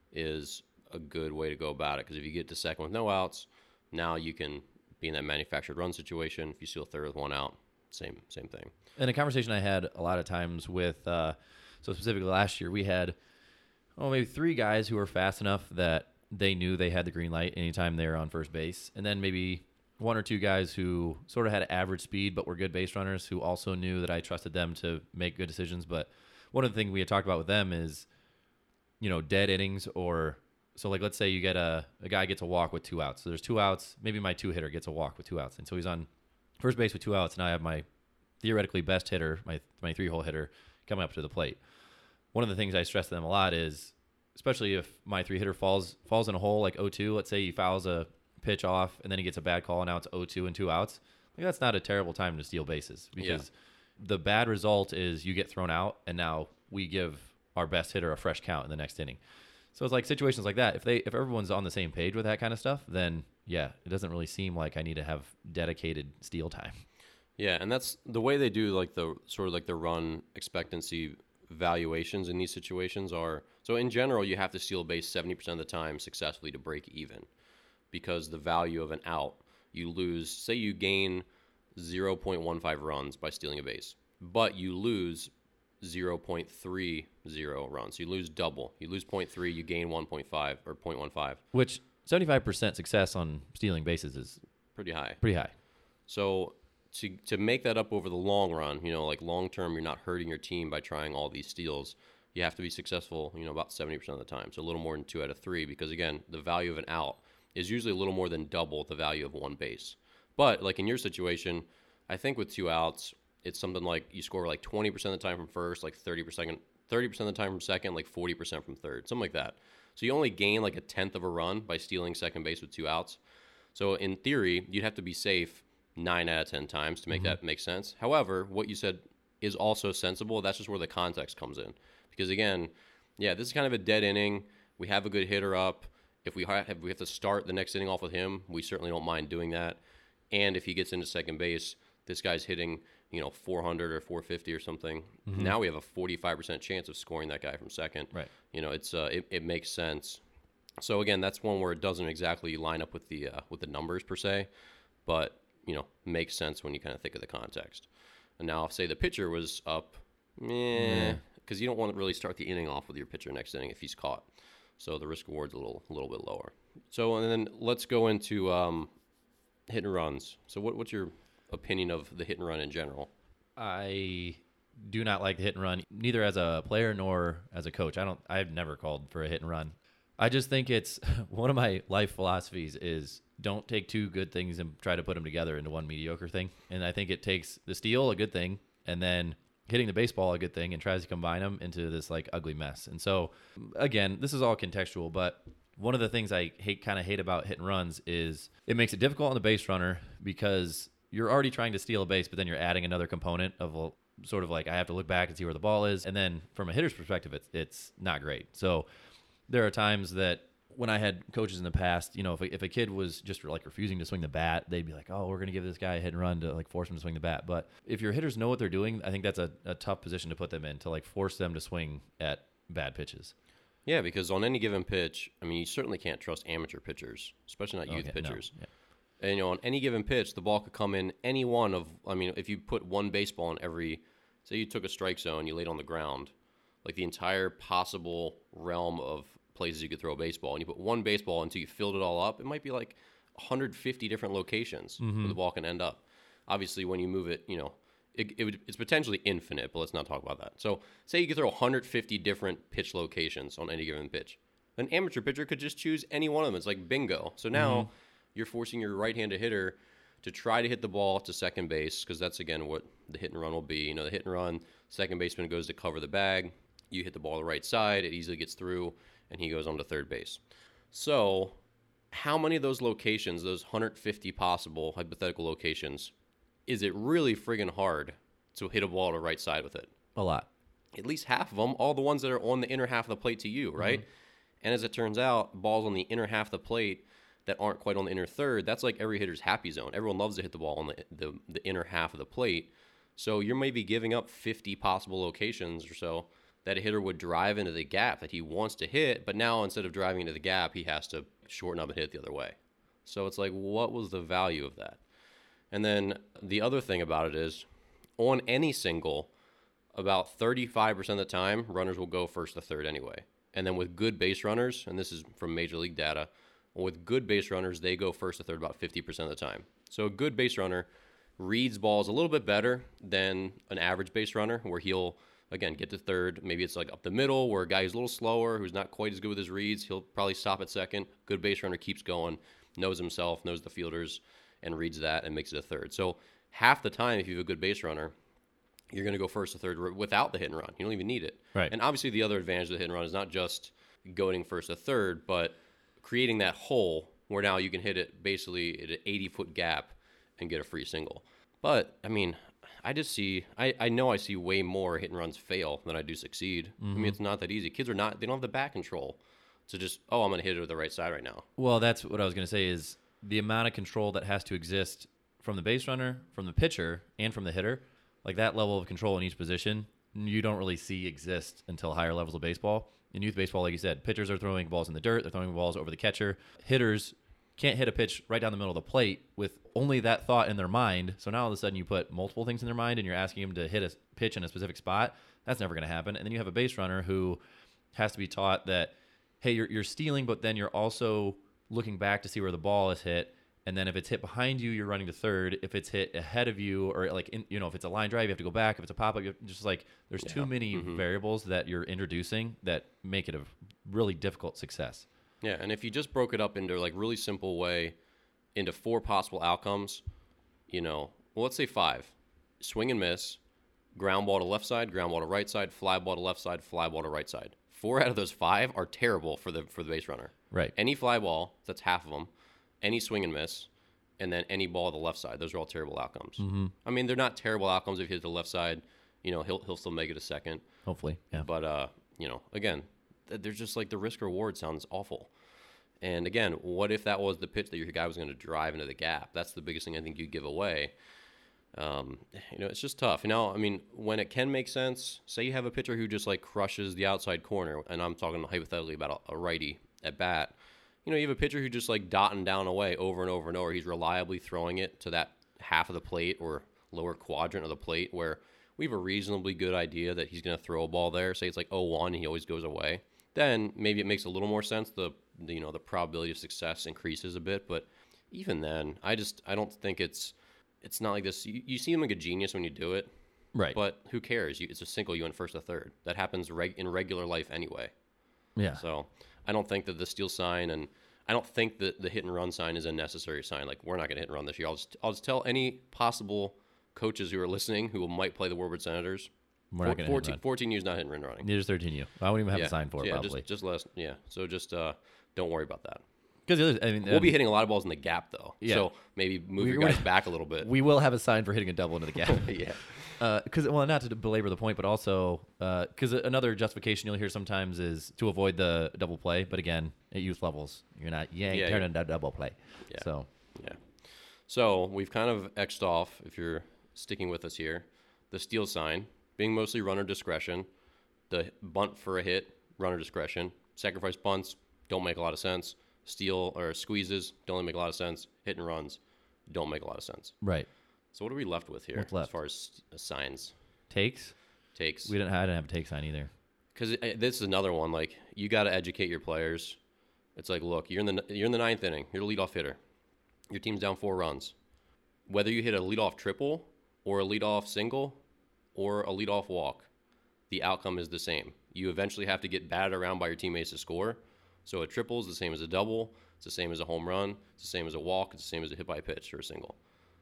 is a good way to go about it, because if you get to second with no outs, now you can be in that manufactured run situation. If you steal third with one out, same same thing. And a conversation I had a lot of times with, uh, so specifically last year, we had, oh, maybe three guys who were fast enough that they knew they had the green light anytime they were on first base. And then maybe one or two guys who sort of had average speed but were good base runners who also knew that I trusted them to make good decisions. But one of the things we had talked about with them is, you know, dead innings or, so like let's say you get a, a guy gets a walk with two outs. So there's two outs. Maybe my two hitter gets a walk with two outs. And so he's on first base with two outs, and I have my theoretically best hitter, my my three-hole hitter, coming up to the plate. One of the things I stress to them a lot is, especially if my three hitter falls falls in a hole like oh two, let's say he fouls a pitch off and then he gets a bad call and now it's oh two and two outs. Like that's not a terrible time to steal bases, because yeah. the bad result is you get thrown out and now we give our best hitter a fresh count in the next inning. So it's like situations like that. If they if everyone's on the same page with that kind of stuff, then yeah, it doesn't really seem like I need to have dedicated steal time. Yeah, and that's the way they do like the sort of like the run expectancy valuations in these situations are, so in general you have to steal a base seventy percent of the time successfully to break even, because the value of an out, you lose, say you gain zero point one five runs by stealing a base, but you lose zero point three zero runs. You lose double. You lose zero point three, you gain one point five or zero point one five. Which seventy-five percent success on stealing bases is pretty high. Pretty high. So to to make that up over the long run, you know, like long term, you're not hurting your team by trying all these steals. You have to be successful, you know, about seventy percent of the time. So a little more than two out of three, because again, the value of an out is usually a little more than double the value of one base. But like in your situation, I think with two outs, it's something like you score like twenty percent of the time from first, like thirty percent, thirty percent of the time from second, like forty percent from third, something like that. So you only gain like a tenth of a run by stealing second base with two outs. So in theory, you'd have to be safe nine out of ten times to make mm-hmm. that make sense. However, what you said is also sensible. That's just where the context comes in. Because again, yeah, this is kind of a dead inning. We have a good hitter up. If we have, if we have to start the next inning off with him, we certainly don't mind doing that. And if he gets into second base, this guy's hitting, you know, four hundred or four fifty or something. Mm-hmm. Now we have a forty-five percent chance of scoring that guy from second. Right. You know, it's uh, it, it makes sense. So again, that's one where it doesn't exactly line up with the uh, with the numbers per se, but you know, makes sense when you kind of think of the context. And now, if say the pitcher was up, eh, because you don't want to really start the inning off with your pitcher next inning if he's caught. So the risk reward's a little a little bit lower. So and then let's go into um, hit and runs. So what what's your opinion of the hit and run in general? I do not like the hit and run, neither as a player nor as a coach. I don't. I've never called for a hit and run. I just think it's one of my life philosophies is don't take two good things and try to put them together into one mediocre thing. And I think it takes the steal, a good thing, and then hitting the baseball, a good thing, and tries to combine them into this like ugly mess. And so, again, this is all contextual, but one of the things I hate, kind of hate about hit and runs is it makes it difficult on the base runner because you're already trying to steal a base, but then you're adding another component of a, sort of like I have to look back and see where the ball is. And then from a hitter's perspective, it's it's not great. So there are times that when I had coaches in the past, you know, if a, if a kid was just like refusing to swing the bat, they'd be like, oh, we're going to give this guy a hit and run to like force him to swing the bat. But if your hitters know what they're doing, I think that's a, a tough position to put them in, to like force them to swing at bad pitches. Yeah, because on any given pitch, I mean, you certainly can't trust amateur pitchers, especially not youth okay, pitchers. No, yeah. And, you know, on any given pitch, the ball could come in any one of, I mean, if you put one baseball in every, say you took a strike zone, you laid on the ground, like the entire possible realm of places you could throw a baseball, and you put one baseball until you filled it all up, it might be like one hundred fifty different locations mm-hmm. where the ball can end up. Obviously, when you move it, you know, it, it would, it's potentially infinite, but let's not talk about that. So say you could throw one hundred fifty different pitch locations on any given pitch. An amateur pitcher could just choose any one of them. It's like bingo. So now mm-hmm. you're forcing your right-handed hitter to try to hit the ball to second base, because that's, again, what the hit and run will be. You know, the hit and run, second baseman goes to cover the bag. You hit the ball the right side. It easily gets through, and he goes on to third base. So how many of those locations, those one hundred fifty possible hypothetical locations, is it really friggin' hard to hit a ball to the right side with it? A lot. At least half of them, all the ones that are on the inner half of the plate to you, right? Mm-hmm. And as it turns out, balls on the inner half of the plate that aren't quite on the inner third, that's like every hitter's happy zone. Everyone loves to hit the ball on the, the, the inner half of the plate. So you're maybe giving up fifty possible locations or so that a hitter would drive into the gap that he wants to hit, but now instead of driving into the gap, he has to shorten up and hit it the other way. So it's like, what was the value of that? And then the other thing about it is, on any single, about thirty-five percent of the time, runners will go first to third anyway. And then with good base runners, and this is from Major League data, with good base runners, they go first to third about fifty percent of the time. So a good base runner reads balls a little bit better than an average base runner, where he'll, again, get to third. Maybe it's like up the middle, where a guy who's a little slower, who's not quite as good with his reads, he'll probably stop at second. Good base runner keeps going, knows himself, knows the fielders, and reads that and makes it a third. So half the time, if you have a good base runner, you're going to go first to third without the hit and run. You don't even need it. Right. And obviously the other advantage of the hit and run is not just going first to third, but creating that hole where now you can hit it basically at an eighty-foot gap and get a free single. But, I mean, I just see, I, I know I see way more hit and runs fail than I do succeed. Mm-hmm. I mean, it's not that easy. Kids are not, they don't have the back control to just, oh, I'm going to hit it with the right side right now. Well, that's what I was going to say is the amount of control that has to exist from the base runner, from the pitcher, and from the hitter. Like that level of control in each position, you don't really see exist until higher levels of baseball. In youth baseball, like you said, pitchers are throwing balls in the dirt. They're throwing balls over the catcher. Hitters can't hit a pitch right down the middle of the plate with only that thought in their mind. So now all of a sudden you put multiple things in their mind and you're asking them to hit a pitch in a specific spot. That's never going to happen. And then you have a base runner who has to be taught that, hey, you're, you're stealing, but then you're also looking back to see where the ball is hit. And then if it's hit behind you, you're running to third. If it's hit ahead of you, or like, in, you know, if it's a line drive, you have to go back. If it's a pop-up, you just like, there's yeah. too many mm-hmm. variables that you're introducing that make it a really difficult success. Yeah, and if you just broke it up into like really simple way into four possible outcomes, you know, well, let's say five. Swing and miss, ground ball to left side, ground ball to right side, fly ball to left side, fly ball to right side. Four out of those five are terrible for the for the base runner. Right. Any fly ball, that's half of them. Any swing and miss, and then any ball to the left side. Those are all terrible outcomes. Mm-hmm. I mean, they're not terrible outcomes if you hit the left side. You know, he'll he'll still make it a second. Hopefully, yeah. But uh, you know, again, th- there's just like the risk reward sounds awful. And again, what if that was the pitch that your guy was going to drive into the gap? That's the biggest thing I think you give away. Um, you know, it's just tough. You know, I mean, when it can make sense, say you have a pitcher who just like crushes the outside corner, and I'm talking hypothetically about a, a righty at bat. You know, you have a pitcher who just like dotting down away over and over and over. He's reliably throwing it to that half of the plate or lower quadrant of the plate where we have a reasonably good idea that he's going to throw a ball there. Say it's like oh one and he always goes away. Then maybe it makes a little more sense. The, the you know, the probability of success increases a bit. But even then, I just, I don't think it's, it's not like this. You, you seem like a genius when you do it. Right. But who cares? You, it's a single, you in first or third. That happens reg, in regular life anyway. Yeah. So I don't think that the steal sign and I don't think that the hit and run sign is a necessary sign. Like, we're not going to hit and run this year. I'll just, I'll just tell any possible coaches who are listening who might play the Warburg Senators. We're not going to hit and run. fourteen U's not hit and running. Neither is thirteen U. I wouldn't even have yeah. a sign for it, yeah, probably. Just, just less. Yeah. So just uh, don't worry about that. Because I mean, We'll um, be hitting a lot of balls in the gap, though. Yeah. So maybe move We- your we- guys back a little bit. we will have a sign for hitting a double into the gap. yeah. Because, well, not to belabor the point, but also because another justification you'll hear sometimes is to avoid the double play. But again, at youth levels, you're not, you ain't Yeah, turning a double play. Yeah. So, Yeah. So we've kind of X'd off, if you're sticking with us here, the steal sign being mostly runner discretion, the bunt for a hit, runner discretion, sacrifice bunts don't make a lot of sense, steal or squeezes don't really make a lot of sense, hit and runs don't make a lot of sense. right. So what are we left with here What's left? as far as uh, signs, Takes. takes? We didn't, I didn't have a take sign either. Because this is another one. Like, you got to educate your players. It's like, look, you're in the you're in the ninth inning. You're the leadoff hitter. Your team's down four runs. Whether you hit a leadoff triple or a leadoff single or a leadoff walk, the outcome is the same. You eventually have to get batted around by your teammates to score. So a triple is the same as a double. It's the same as a home run. It's the same as a walk. It's the same as a hit by pitch or a single.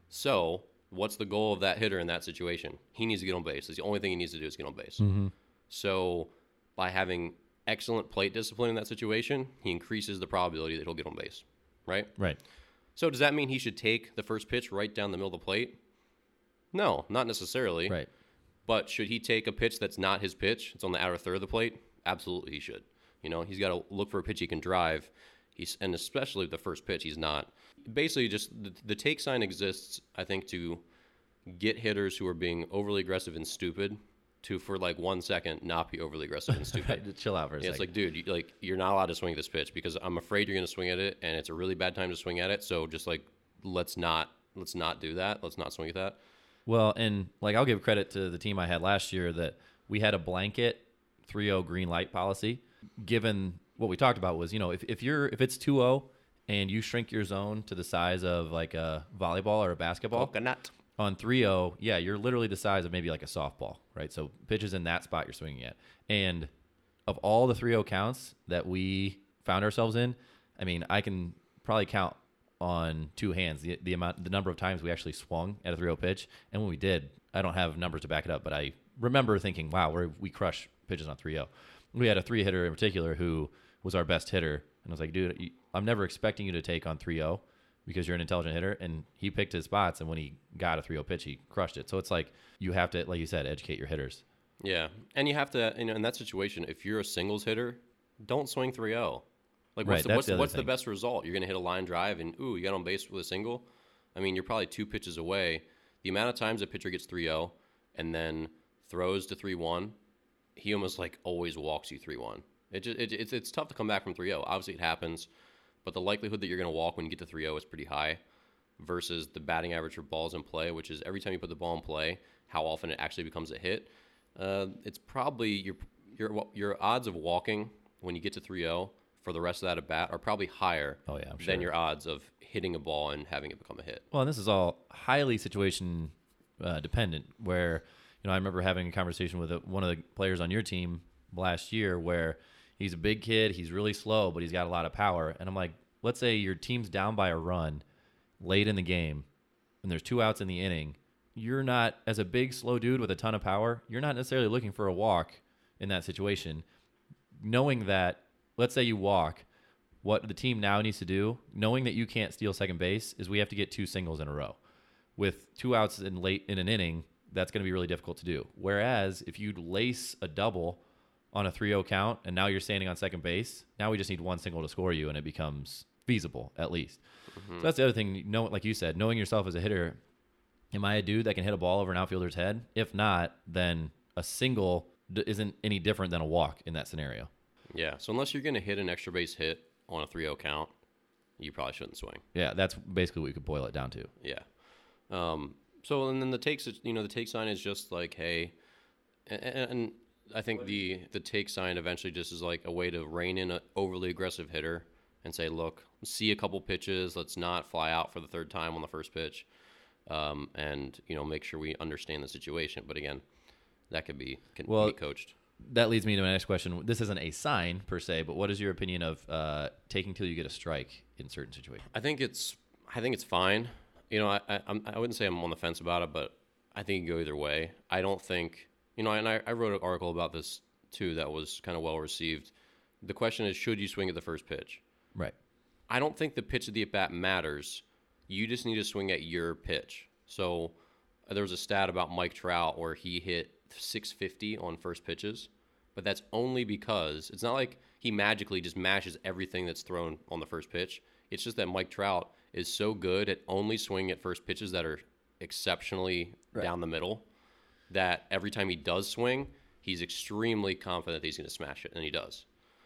So what's the goal of that hitter in that situation? He needs to get on base. That's the only thing he needs to do is get on base. Mm-hmm. So by having excellent plate discipline in that situation, he increases the probability that he'll get on base, right? Right. So does that mean he should take the first pitch right down the middle of the plate? No, not necessarily. Right. But should he take a pitch that's not his pitch? It's on the outer third of the plate? Absolutely he should. You know, he's got to look for a pitch he can drive. He's and especially the first pitch, he's not. Basically, just the, the take sign exists, I think, to get hitters who are being overly aggressive and stupid to, for like one second, not be overly aggressive and stupid. Right. To chill out for a Yeah, it's second. like, dude, you, like you're not allowed to swing this pitch because I'm afraid you're going to swing at it, and it's a really bad time to swing at it. So just like, let's not let's not do that. Let's not swing at that. Well, and like I'll give credit to the team I had last year that we had a blanket three oh green light policy. Given what we talked about was, you know, if, if you're if it's two oh and you shrink your zone to the size of like a volleyball or a basketball, Coconut. on three oh, yeah, you're literally the size of maybe like a softball, right? So pitches in that spot you're swinging at. And of all the three oh counts that we found ourselves in, I mean, I can probably count on two hands the, the amount, the number of times we actually swung at a three oh pitch. And when we did, I don't have numbers to back it up, but I remember thinking, wow, we're, we crush pitches on three oh. We had a three hitter in particular who was our best hitter. And I was like, dude, you, I'm never expecting you to take on three oh because you're an intelligent hitter. And he picked his spots. And when he got a three oh pitch, he crushed it. So it's like you have to, like you said, educate your hitters. Yeah, and you have to, you know, in that situation, if you're a singles hitter, don't swing three oh. Like, Right, what's, the, that's what's, the other what's the thing. best result? You're going to hit a line drive and, ooh, you got on base with a single? I mean, you're probably two pitches away. The amount of times a pitcher gets three oh and then throws to three one, he almost, like, always walks you three one. It just, it, it's, it's tough to come back from three oh. Obviously, it happens, but the likelihood that you're going to walk when you get to three oh is pretty high versus the batting average for balls in play, which is every time you put the ball in play, how often it actually becomes a hit. Uh, it's probably your your your odds of walking when you get to three oh for the rest of that at bat are probably higher Oh, yeah, I'm sure. than your odds of hitting a ball and having it become a hit. Well, and this is all highly situation uh, dependent. Where, you know, I remember having a conversation with a, one of the players on your team last year where he's a big kid, he's really slow, but he's got a lot of power. And I'm like, let's say your team's down by a run late in the game and there's two outs in the inning. You're not, as a big, slow dude with a ton of power, you're not necessarily looking for a walk in that situation. Knowing that, let's say you walk, what the team now needs to do, knowing that you can't steal second base, is we have to get two singles in a row. With two outs in late in an inning, that's going to be really difficult to do. Whereas if you lace a double on a three oh count, and now you're standing on second base. Now we just need one single to score you, and it becomes feasible at least. Mm-hmm. So that's the other thing. You know, like you said, knowing yourself as a hitter. Am I a dude that can hit a ball over an outfielder's head? If not, then a single d- isn't any different than a walk in that scenario. Yeah. So unless you're going to hit an extra base hit on a three oh count, you probably shouldn't swing. Yeah, that's basically what you could boil it down to. Yeah. Um, so and then the takes, you know, the take sign is just like, hey, and, and I think the the take sign eventually just is like a way to rein in an overly aggressive hitter and say, look, see a couple pitches, let's not fly out for the third time on the first pitch. Um, and, you know, make sure we understand the situation. But again, that could be, can well, be coached. That leads me to my next question. This isn't a sign per se, but what is your opinion of uh, taking till you get a strike in certain situations? I think it's, I think it's fine. You know, I, I, I wouldn't say I'm on the fence about it, but I think it can go either way. I don't think, you know, and I, I wrote an article about this too that was kind of well received. The question is, should you swing at the first pitch? Right. I don't think the pitch of the at-bat matters. You just need to swing at your pitch. So uh, there was a stat about Mike Trout where he hit six fifty on first pitches, but that's only because it's not like he magically just mashes everything that's thrown on the first pitch. It's just that Mike Trout is so good at only swinging at first pitches that are exceptionally right. down the middle that every time he does swing, he's extremely confident that he's going to smash it, and he does.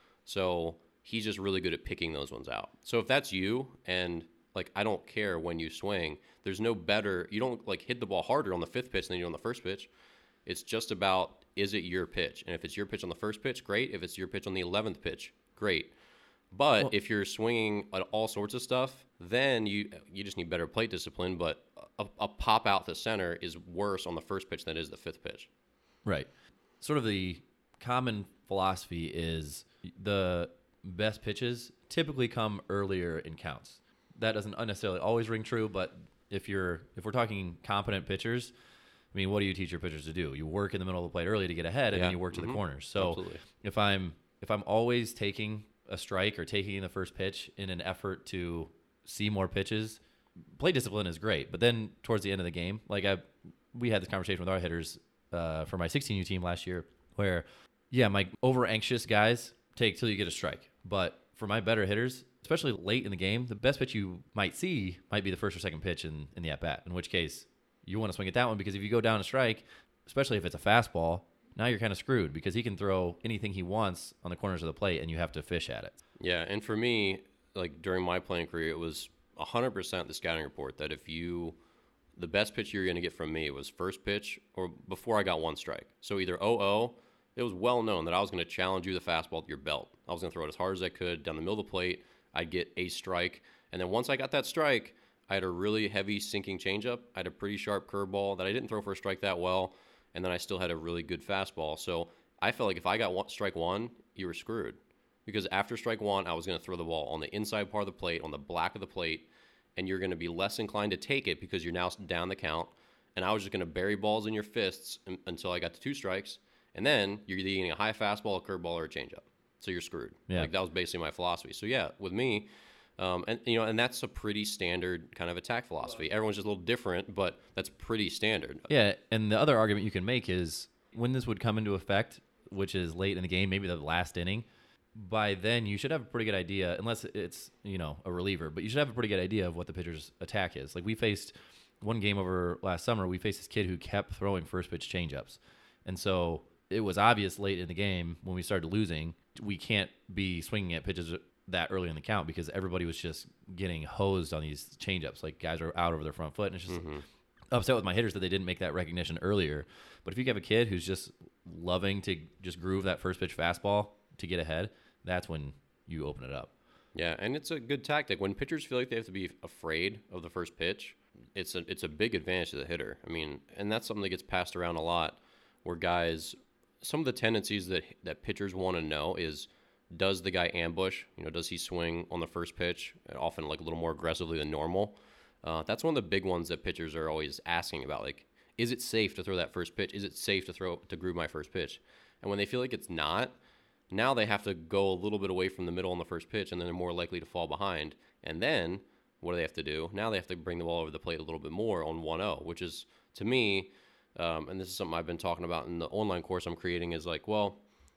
So he's just really good at picking those ones out. So if that's you and like, I don't care when you swing. There's no better. You don't, like, hit the ball harder on the fifth pitch than you do on the first pitch. It's just about, is it your pitch? And if it's your pitch on the first pitch, great. If it's your pitch on the eleventh pitch, great. But well, if you're swinging at all sorts of stuff, then you you just need better plate discipline. But a, a pop out the center is worse on the first pitch than it is the fifth pitch. Right. Sort of the common philosophy is the best pitches typically come earlier in counts. That doesn't necessarily always ring true, but if you're if we're talking competent pitchers, I mean, what do you teach your pitchers to do? You work in the middle of the plate early to get ahead, and yeah. then you work to mm-hmm. the corners. So Absolutely. if I'm if I'm always taking a strike or taking the first pitch in an effort to see more pitches, play discipline is great. But then towards the end of the game, like I we had this conversation with our hitters uh, for my sixteen U team last year, where yeah, my over anxious guys take till you get a strike, but for my better hitters, especially late in the game, the best pitch you might see might be the first or second pitch in, in the at-bat, in which case you want to swing at that one because if you go down a strike, especially if it's a fastball, now you're kind of screwed because he can throw anything he wants on the corners of the plate and you have to fish at it. Yeah, and for me, like during my playing career, it was one hundred percent the scouting report that if you, the best pitch you're going to get from me was first pitch or before I got one strike. So either oh oh, it was well known that I was going to challenge you the fastball to your belt. I was going to throw it as hard as I could down the middle of the plate. I'd get a strike. And then once I got that strike, I had a really heavy sinking changeup. I had a pretty sharp curveball that I didn't throw for a strike that well. And then I still had a really good fastball. So I felt like if I got one, strike one, you were screwed. Because after strike one, I was going to throw the ball on the inside part of the plate, on the black of the plate. And you're going to be less inclined to take it because you're now down the count. And I was just going to bury balls in your fists un- until I got to two strikes. And then you're either getting a high fastball, a curveball, or a changeup. So you're screwed. Yeah. Like that was basically my philosophy. So yeah, with me, um, and you know, and that's a pretty standard kind of attack philosophy. Everyone's just a little different, but that's pretty standard. Yeah, and the other argument you can make is when this would come into effect, which is late in the game, maybe the last inning, by then you should have a pretty good idea, unless it's, you know, a reliever, but you should have a pretty good idea of what the pitcher's attack is. Like we faced one game over last summer, we faced this kid who kept throwing first pitch changeups. And so it was obvious late in the game when we started losing, we can't be swinging at pitches that early in the count because everybody was just getting hosed on these changeups. Like guys are out over their front foot, and it's just mm-hmm. upset with my hitters that they didn't make that recognition earlier. But if you have a kid who's just loving to just groove that first pitch fastball to get ahead, that's when you open it up. Yeah, and it's a good tactic. When pitchers feel like they have to be afraid of the first pitch, it's a it's a big advantage to the hitter. I mean, and that's something that gets passed around a lot where guys, some of the tendencies that that pitchers want to know is, does the guy ambush? You know, does he swing on the first pitch, often like a little more aggressively than normal? Uh, that's one of the big ones that pitchers are always asking about. Like, is it safe to throw that first pitch? Is it safe to throw to groove my first pitch? And when they feel like it's not, now they have to go a little bit away from the middle on the first pitch, and then they're more likely to fall behind. And then what do they have to do? Now they have to bring the ball over the plate a little bit more on one oh, which is, to me, um, and this is something I've been talking about in the online course I'm creating, is like, well,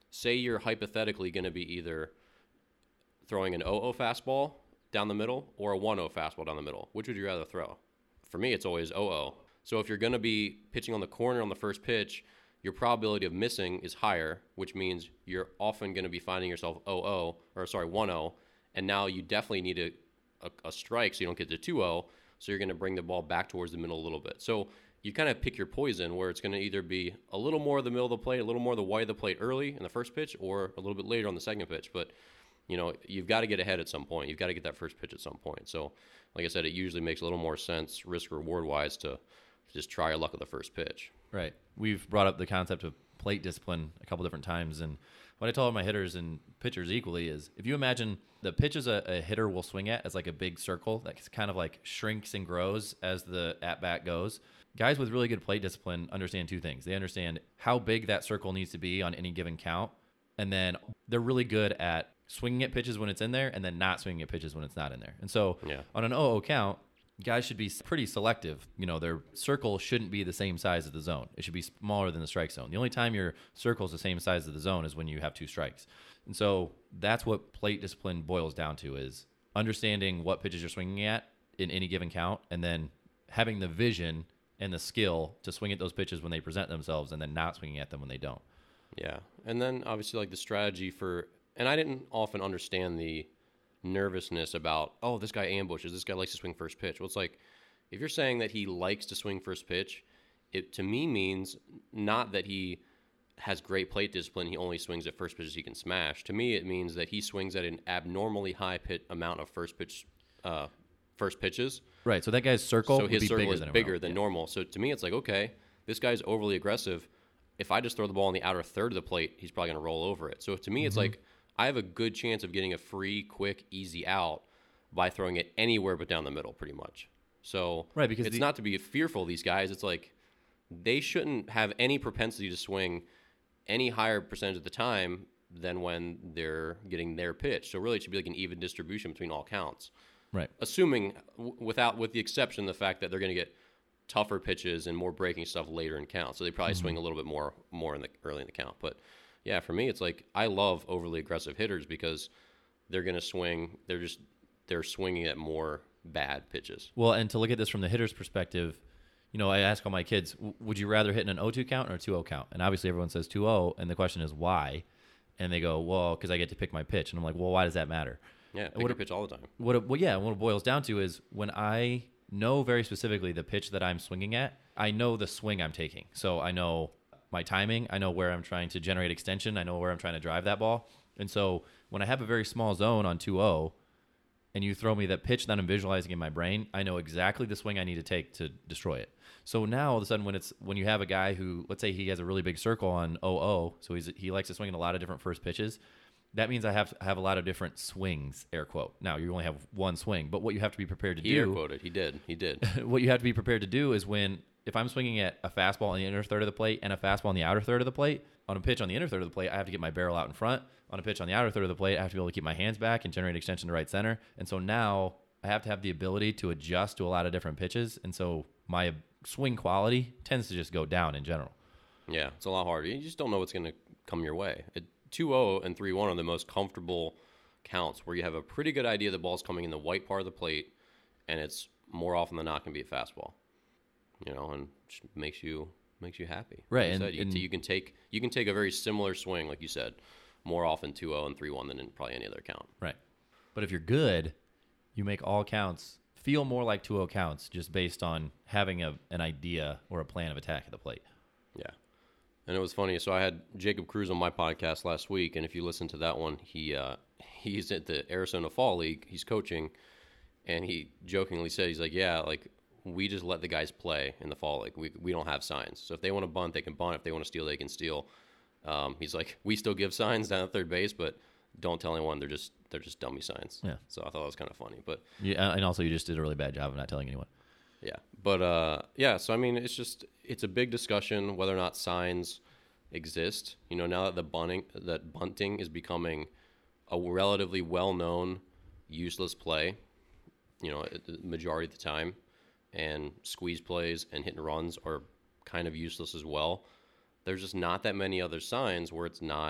say you're hypothetically going to be either throwing an oh oh fastball down the middle or a one oh fastball down the middle. Which would you rather throw? For me, it's always oh oh. So if you're going to be pitching on the corner on the first pitch, your probability of missing is higher, which means you're often going to be finding yourself oh oh, or sorry, one oh, and now you definitely need a, a, a strike so you don't get to two oh, so you're going to bring the ball back towards the middle a little bit. So you kind of pick your poison where it's going to either be a little more of the middle of the plate, a little more of the white of the plate early in the first pitch, or a little bit later on the second pitch. But, you know, you've got to get ahead at some point. You've got to get that first pitch at some point. So, like I said, it usually makes a little more sense risk-reward-wise to, to just try your luck at the first pitch. Right. We've brought up the concept of plate discipline a couple different times, and what I tell all my hitters and pitchers equally is if you imagine the pitches a, a hitter will swing at as like a big circle that kind of like shrinks and grows as the at-bat goes, guys with really good plate discipline understand two things. They understand how big that circle needs to be on any given count, and then they're really good at swinging at pitches when it's in there and then not swinging at pitches when it's not in there. And so yeah. on an oh oh count, guys should be pretty selective. You know, their circle shouldn't be the same size as the zone. It should be smaller than the strike zone. The only time your circle is the same size as the zone is when you have two strikes. And so that's what plate discipline boils down to, is understanding what pitches you're swinging at in any given count, and then having the vision and the skill to swing at those pitches when they present themselves, and then not swinging at them when they don't. Yeah. And then obviously like the strategy for, and I didn't often understand the nervousness about, oh, this guy ambushes, this guy likes to swing first pitch. Well, it's like, if you're saying that he likes to swing first pitch, it to me means not that he has great plate discipline, he only swings at first pitches he can smash. To me, it means that he swings at an abnormally high pit amount of first pitch, uh, first pitches. Right. So that guy's circle so would his be circle bigger is than bigger normal. than Yeah. normal. So to me, it's like, okay, this guy's overly aggressive. If I just throw the ball in the outer third of the plate, he's probably going to roll over it. So to me, mm-hmm. it's like I have a good chance of getting a free, quick, easy out by throwing it anywhere but down the middle, pretty much. So right, because it's the, not to be fearful of these guys. It's like they shouldn't have any propensity to swing any higher percentage of the time than when they're getting their pitch. So really, it should be like an even distribution between all counts. Right. Assuming, w- without with the exception of the fact that they're going to get tougher pitches and more breaking stuff later in count. So they probably mm-hmm. swing a little bit more more in the early in the count. But yeah, for me, it's like I love overly aggressive hitters because they're going to swing. They're just they're swinging at more bad pitches. Well, and to look at this from the hitter's perspective, you know, I ask all my kids, would you rather hit in an oh two count or a two oh count? And obviously everyone says two oh, and the question is why? And they go, well, because I get to pick my pitch. And I'm like, well, why does that matter? Yeah, pick what your it, pitch all the time. What it, well, yeah, what it boils down to is when I know very specifically the pitch that I'm swinging at, I know the swing I'm taking. So I know my timing. I know where I'm trying to generate extension. I know where I'm trying to drive that ball. And so when I have a very small zone on two oh, and you throw me that pitch that I'm visualizing in my brain, I know exactly the swing I need to take to destroy it. So now all of a sudden when it's when you have a guy who, let's say he has a really big circle on oh oh, so he's he likes to swing in a lot of different first pitches, that means I have to have a lot of different swings, air quote. Now, you only have one swing, but what you have to be prepared to he do... He air quoted. He did. He did. What you have to be prepared to do is when, if I'm swinging at a fastball in the inner third of the plate and a fastball in the outer third of the plate, on a pitch on the inner third of the plate, I have to get my barrel out in front. On a pitch on the outer third of the plate, I have to be able to keep my hands back and generate extension to right center. And so now I have to have the ability to adjust to a lot of different pitches. And so my swing quality tends to just go down in general. Yeah, it's a lot harder. You just don't know what's going to come your way. It, two oh and three one are the most comfortable counts where you have a pretty good idea the ball's coming in the white part of the plate, and it's more often than not going to be a fastball. You know, and just makes you makes you happy. Right, like you, and, said, you, and you can take you can take a very similar swing, like you said, more often two oh and three one than in probably any other count. Right, but if you're good, you make all counts feel more like two oh counts just based on having a an idea or a plan of attack at the plate. Yeah. And it was funny. So I had Jacob Cruz on my podcast last week, and if you listen to that one, he uh, he's at the Arizona Fall League. He's coaching, and he jokingly said, he's like, yeah, like we just let the guys play in the Fall League. We we don't have signs. So if they want to bunt, they can bunt. If they want to steal, they can steal. Um, he's like, we still give signs down at third base, but don't tell anyone. They're just they're just dummy signs. Yeah. So I thought that was kind of funny. But yeah, and also you just did a really bad job of not telling anyone. Yeah, but uh, yeah. So I mean, it's just it's a big discussion whether or not signs exist. You know, now that the bunting that bunting is becoming a relatively well-known useless play. You know, the majority of the time, and squeeze plays and hit and runs are kind of useless as well. There's just not that many other signs where it's not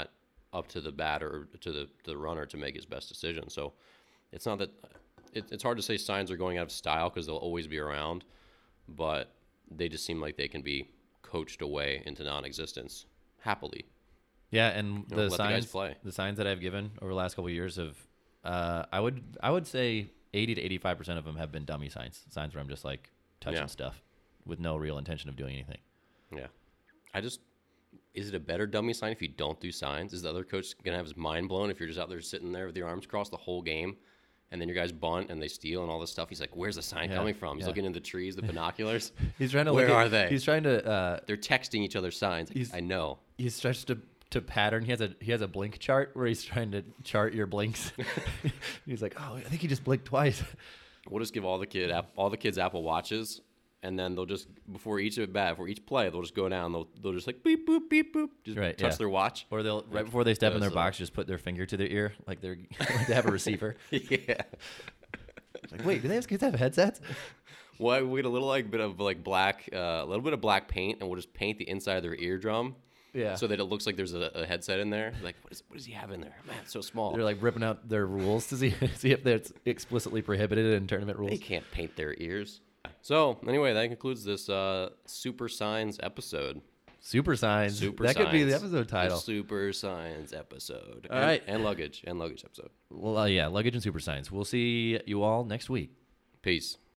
up to the batter or to the to the runner to make his best decision. So it's not that it, it's hard to say signs are going out of style because they'll always be around, but they just seem like they can be coached away into non-existence happily. Yeah, and You know, the let the guys signs, play. the signs that I've given over the last couple of years of, uh, I would, I would say eighty to eighty-five percent of them have been dummy signs, signs where I'm just like touching Yeah. stuff with no real intention of doing anything. Yeah. I just, is it a better dummy sign if you don't do signs? Is the other coach going to have his mind blown if you're just out there sitting there with your arms crossed the whole game and then your guys bunt and they steal and all this stuff? He's like, where's the sign Yeah, coming from? He's yeah. looking in the trees, the binoculars. He's trying to Where look at, are they? He's trying to, uh, They're texting each other signs. He's- I know. he's tries to to pattern. He has a he has a blink chart where he's trying to chart your blinks. He's like, oh, I think he just blinked twice. We'll just give all the kid app- all the kids Apple Watches, and then they'll just before each at bat, before each play, they'll just go down. They'll they'll just like beep boop beep boop, just Right, touch yeah. their watch. Or they'll right before they step in their Those, uh, box, just put their finger to their ear like they're like they have a receiver. Yeah. It's like, wait, do those kids have headsets? Well, we get a little like bit of like black, uh, a little bit of black paint, and we'll just paint the inside of their eardrum. Yeah. So that it looks like there's a, a headset in there. Like, what, is, what does he have in there? Man, it's so small. They're like ripping out their rules to see see if it's explicitly prohibited in tournament rules. They can't paint their ears. So, anyway, that concludes this uh, Super Signs episode. Super signs. Super that Signs. could be the episode The title. Super Signs episode. All and, right. And luggage. And luggage episode. Well, uh, yeah, luggage and super signs. We'll see you all next week. Peace.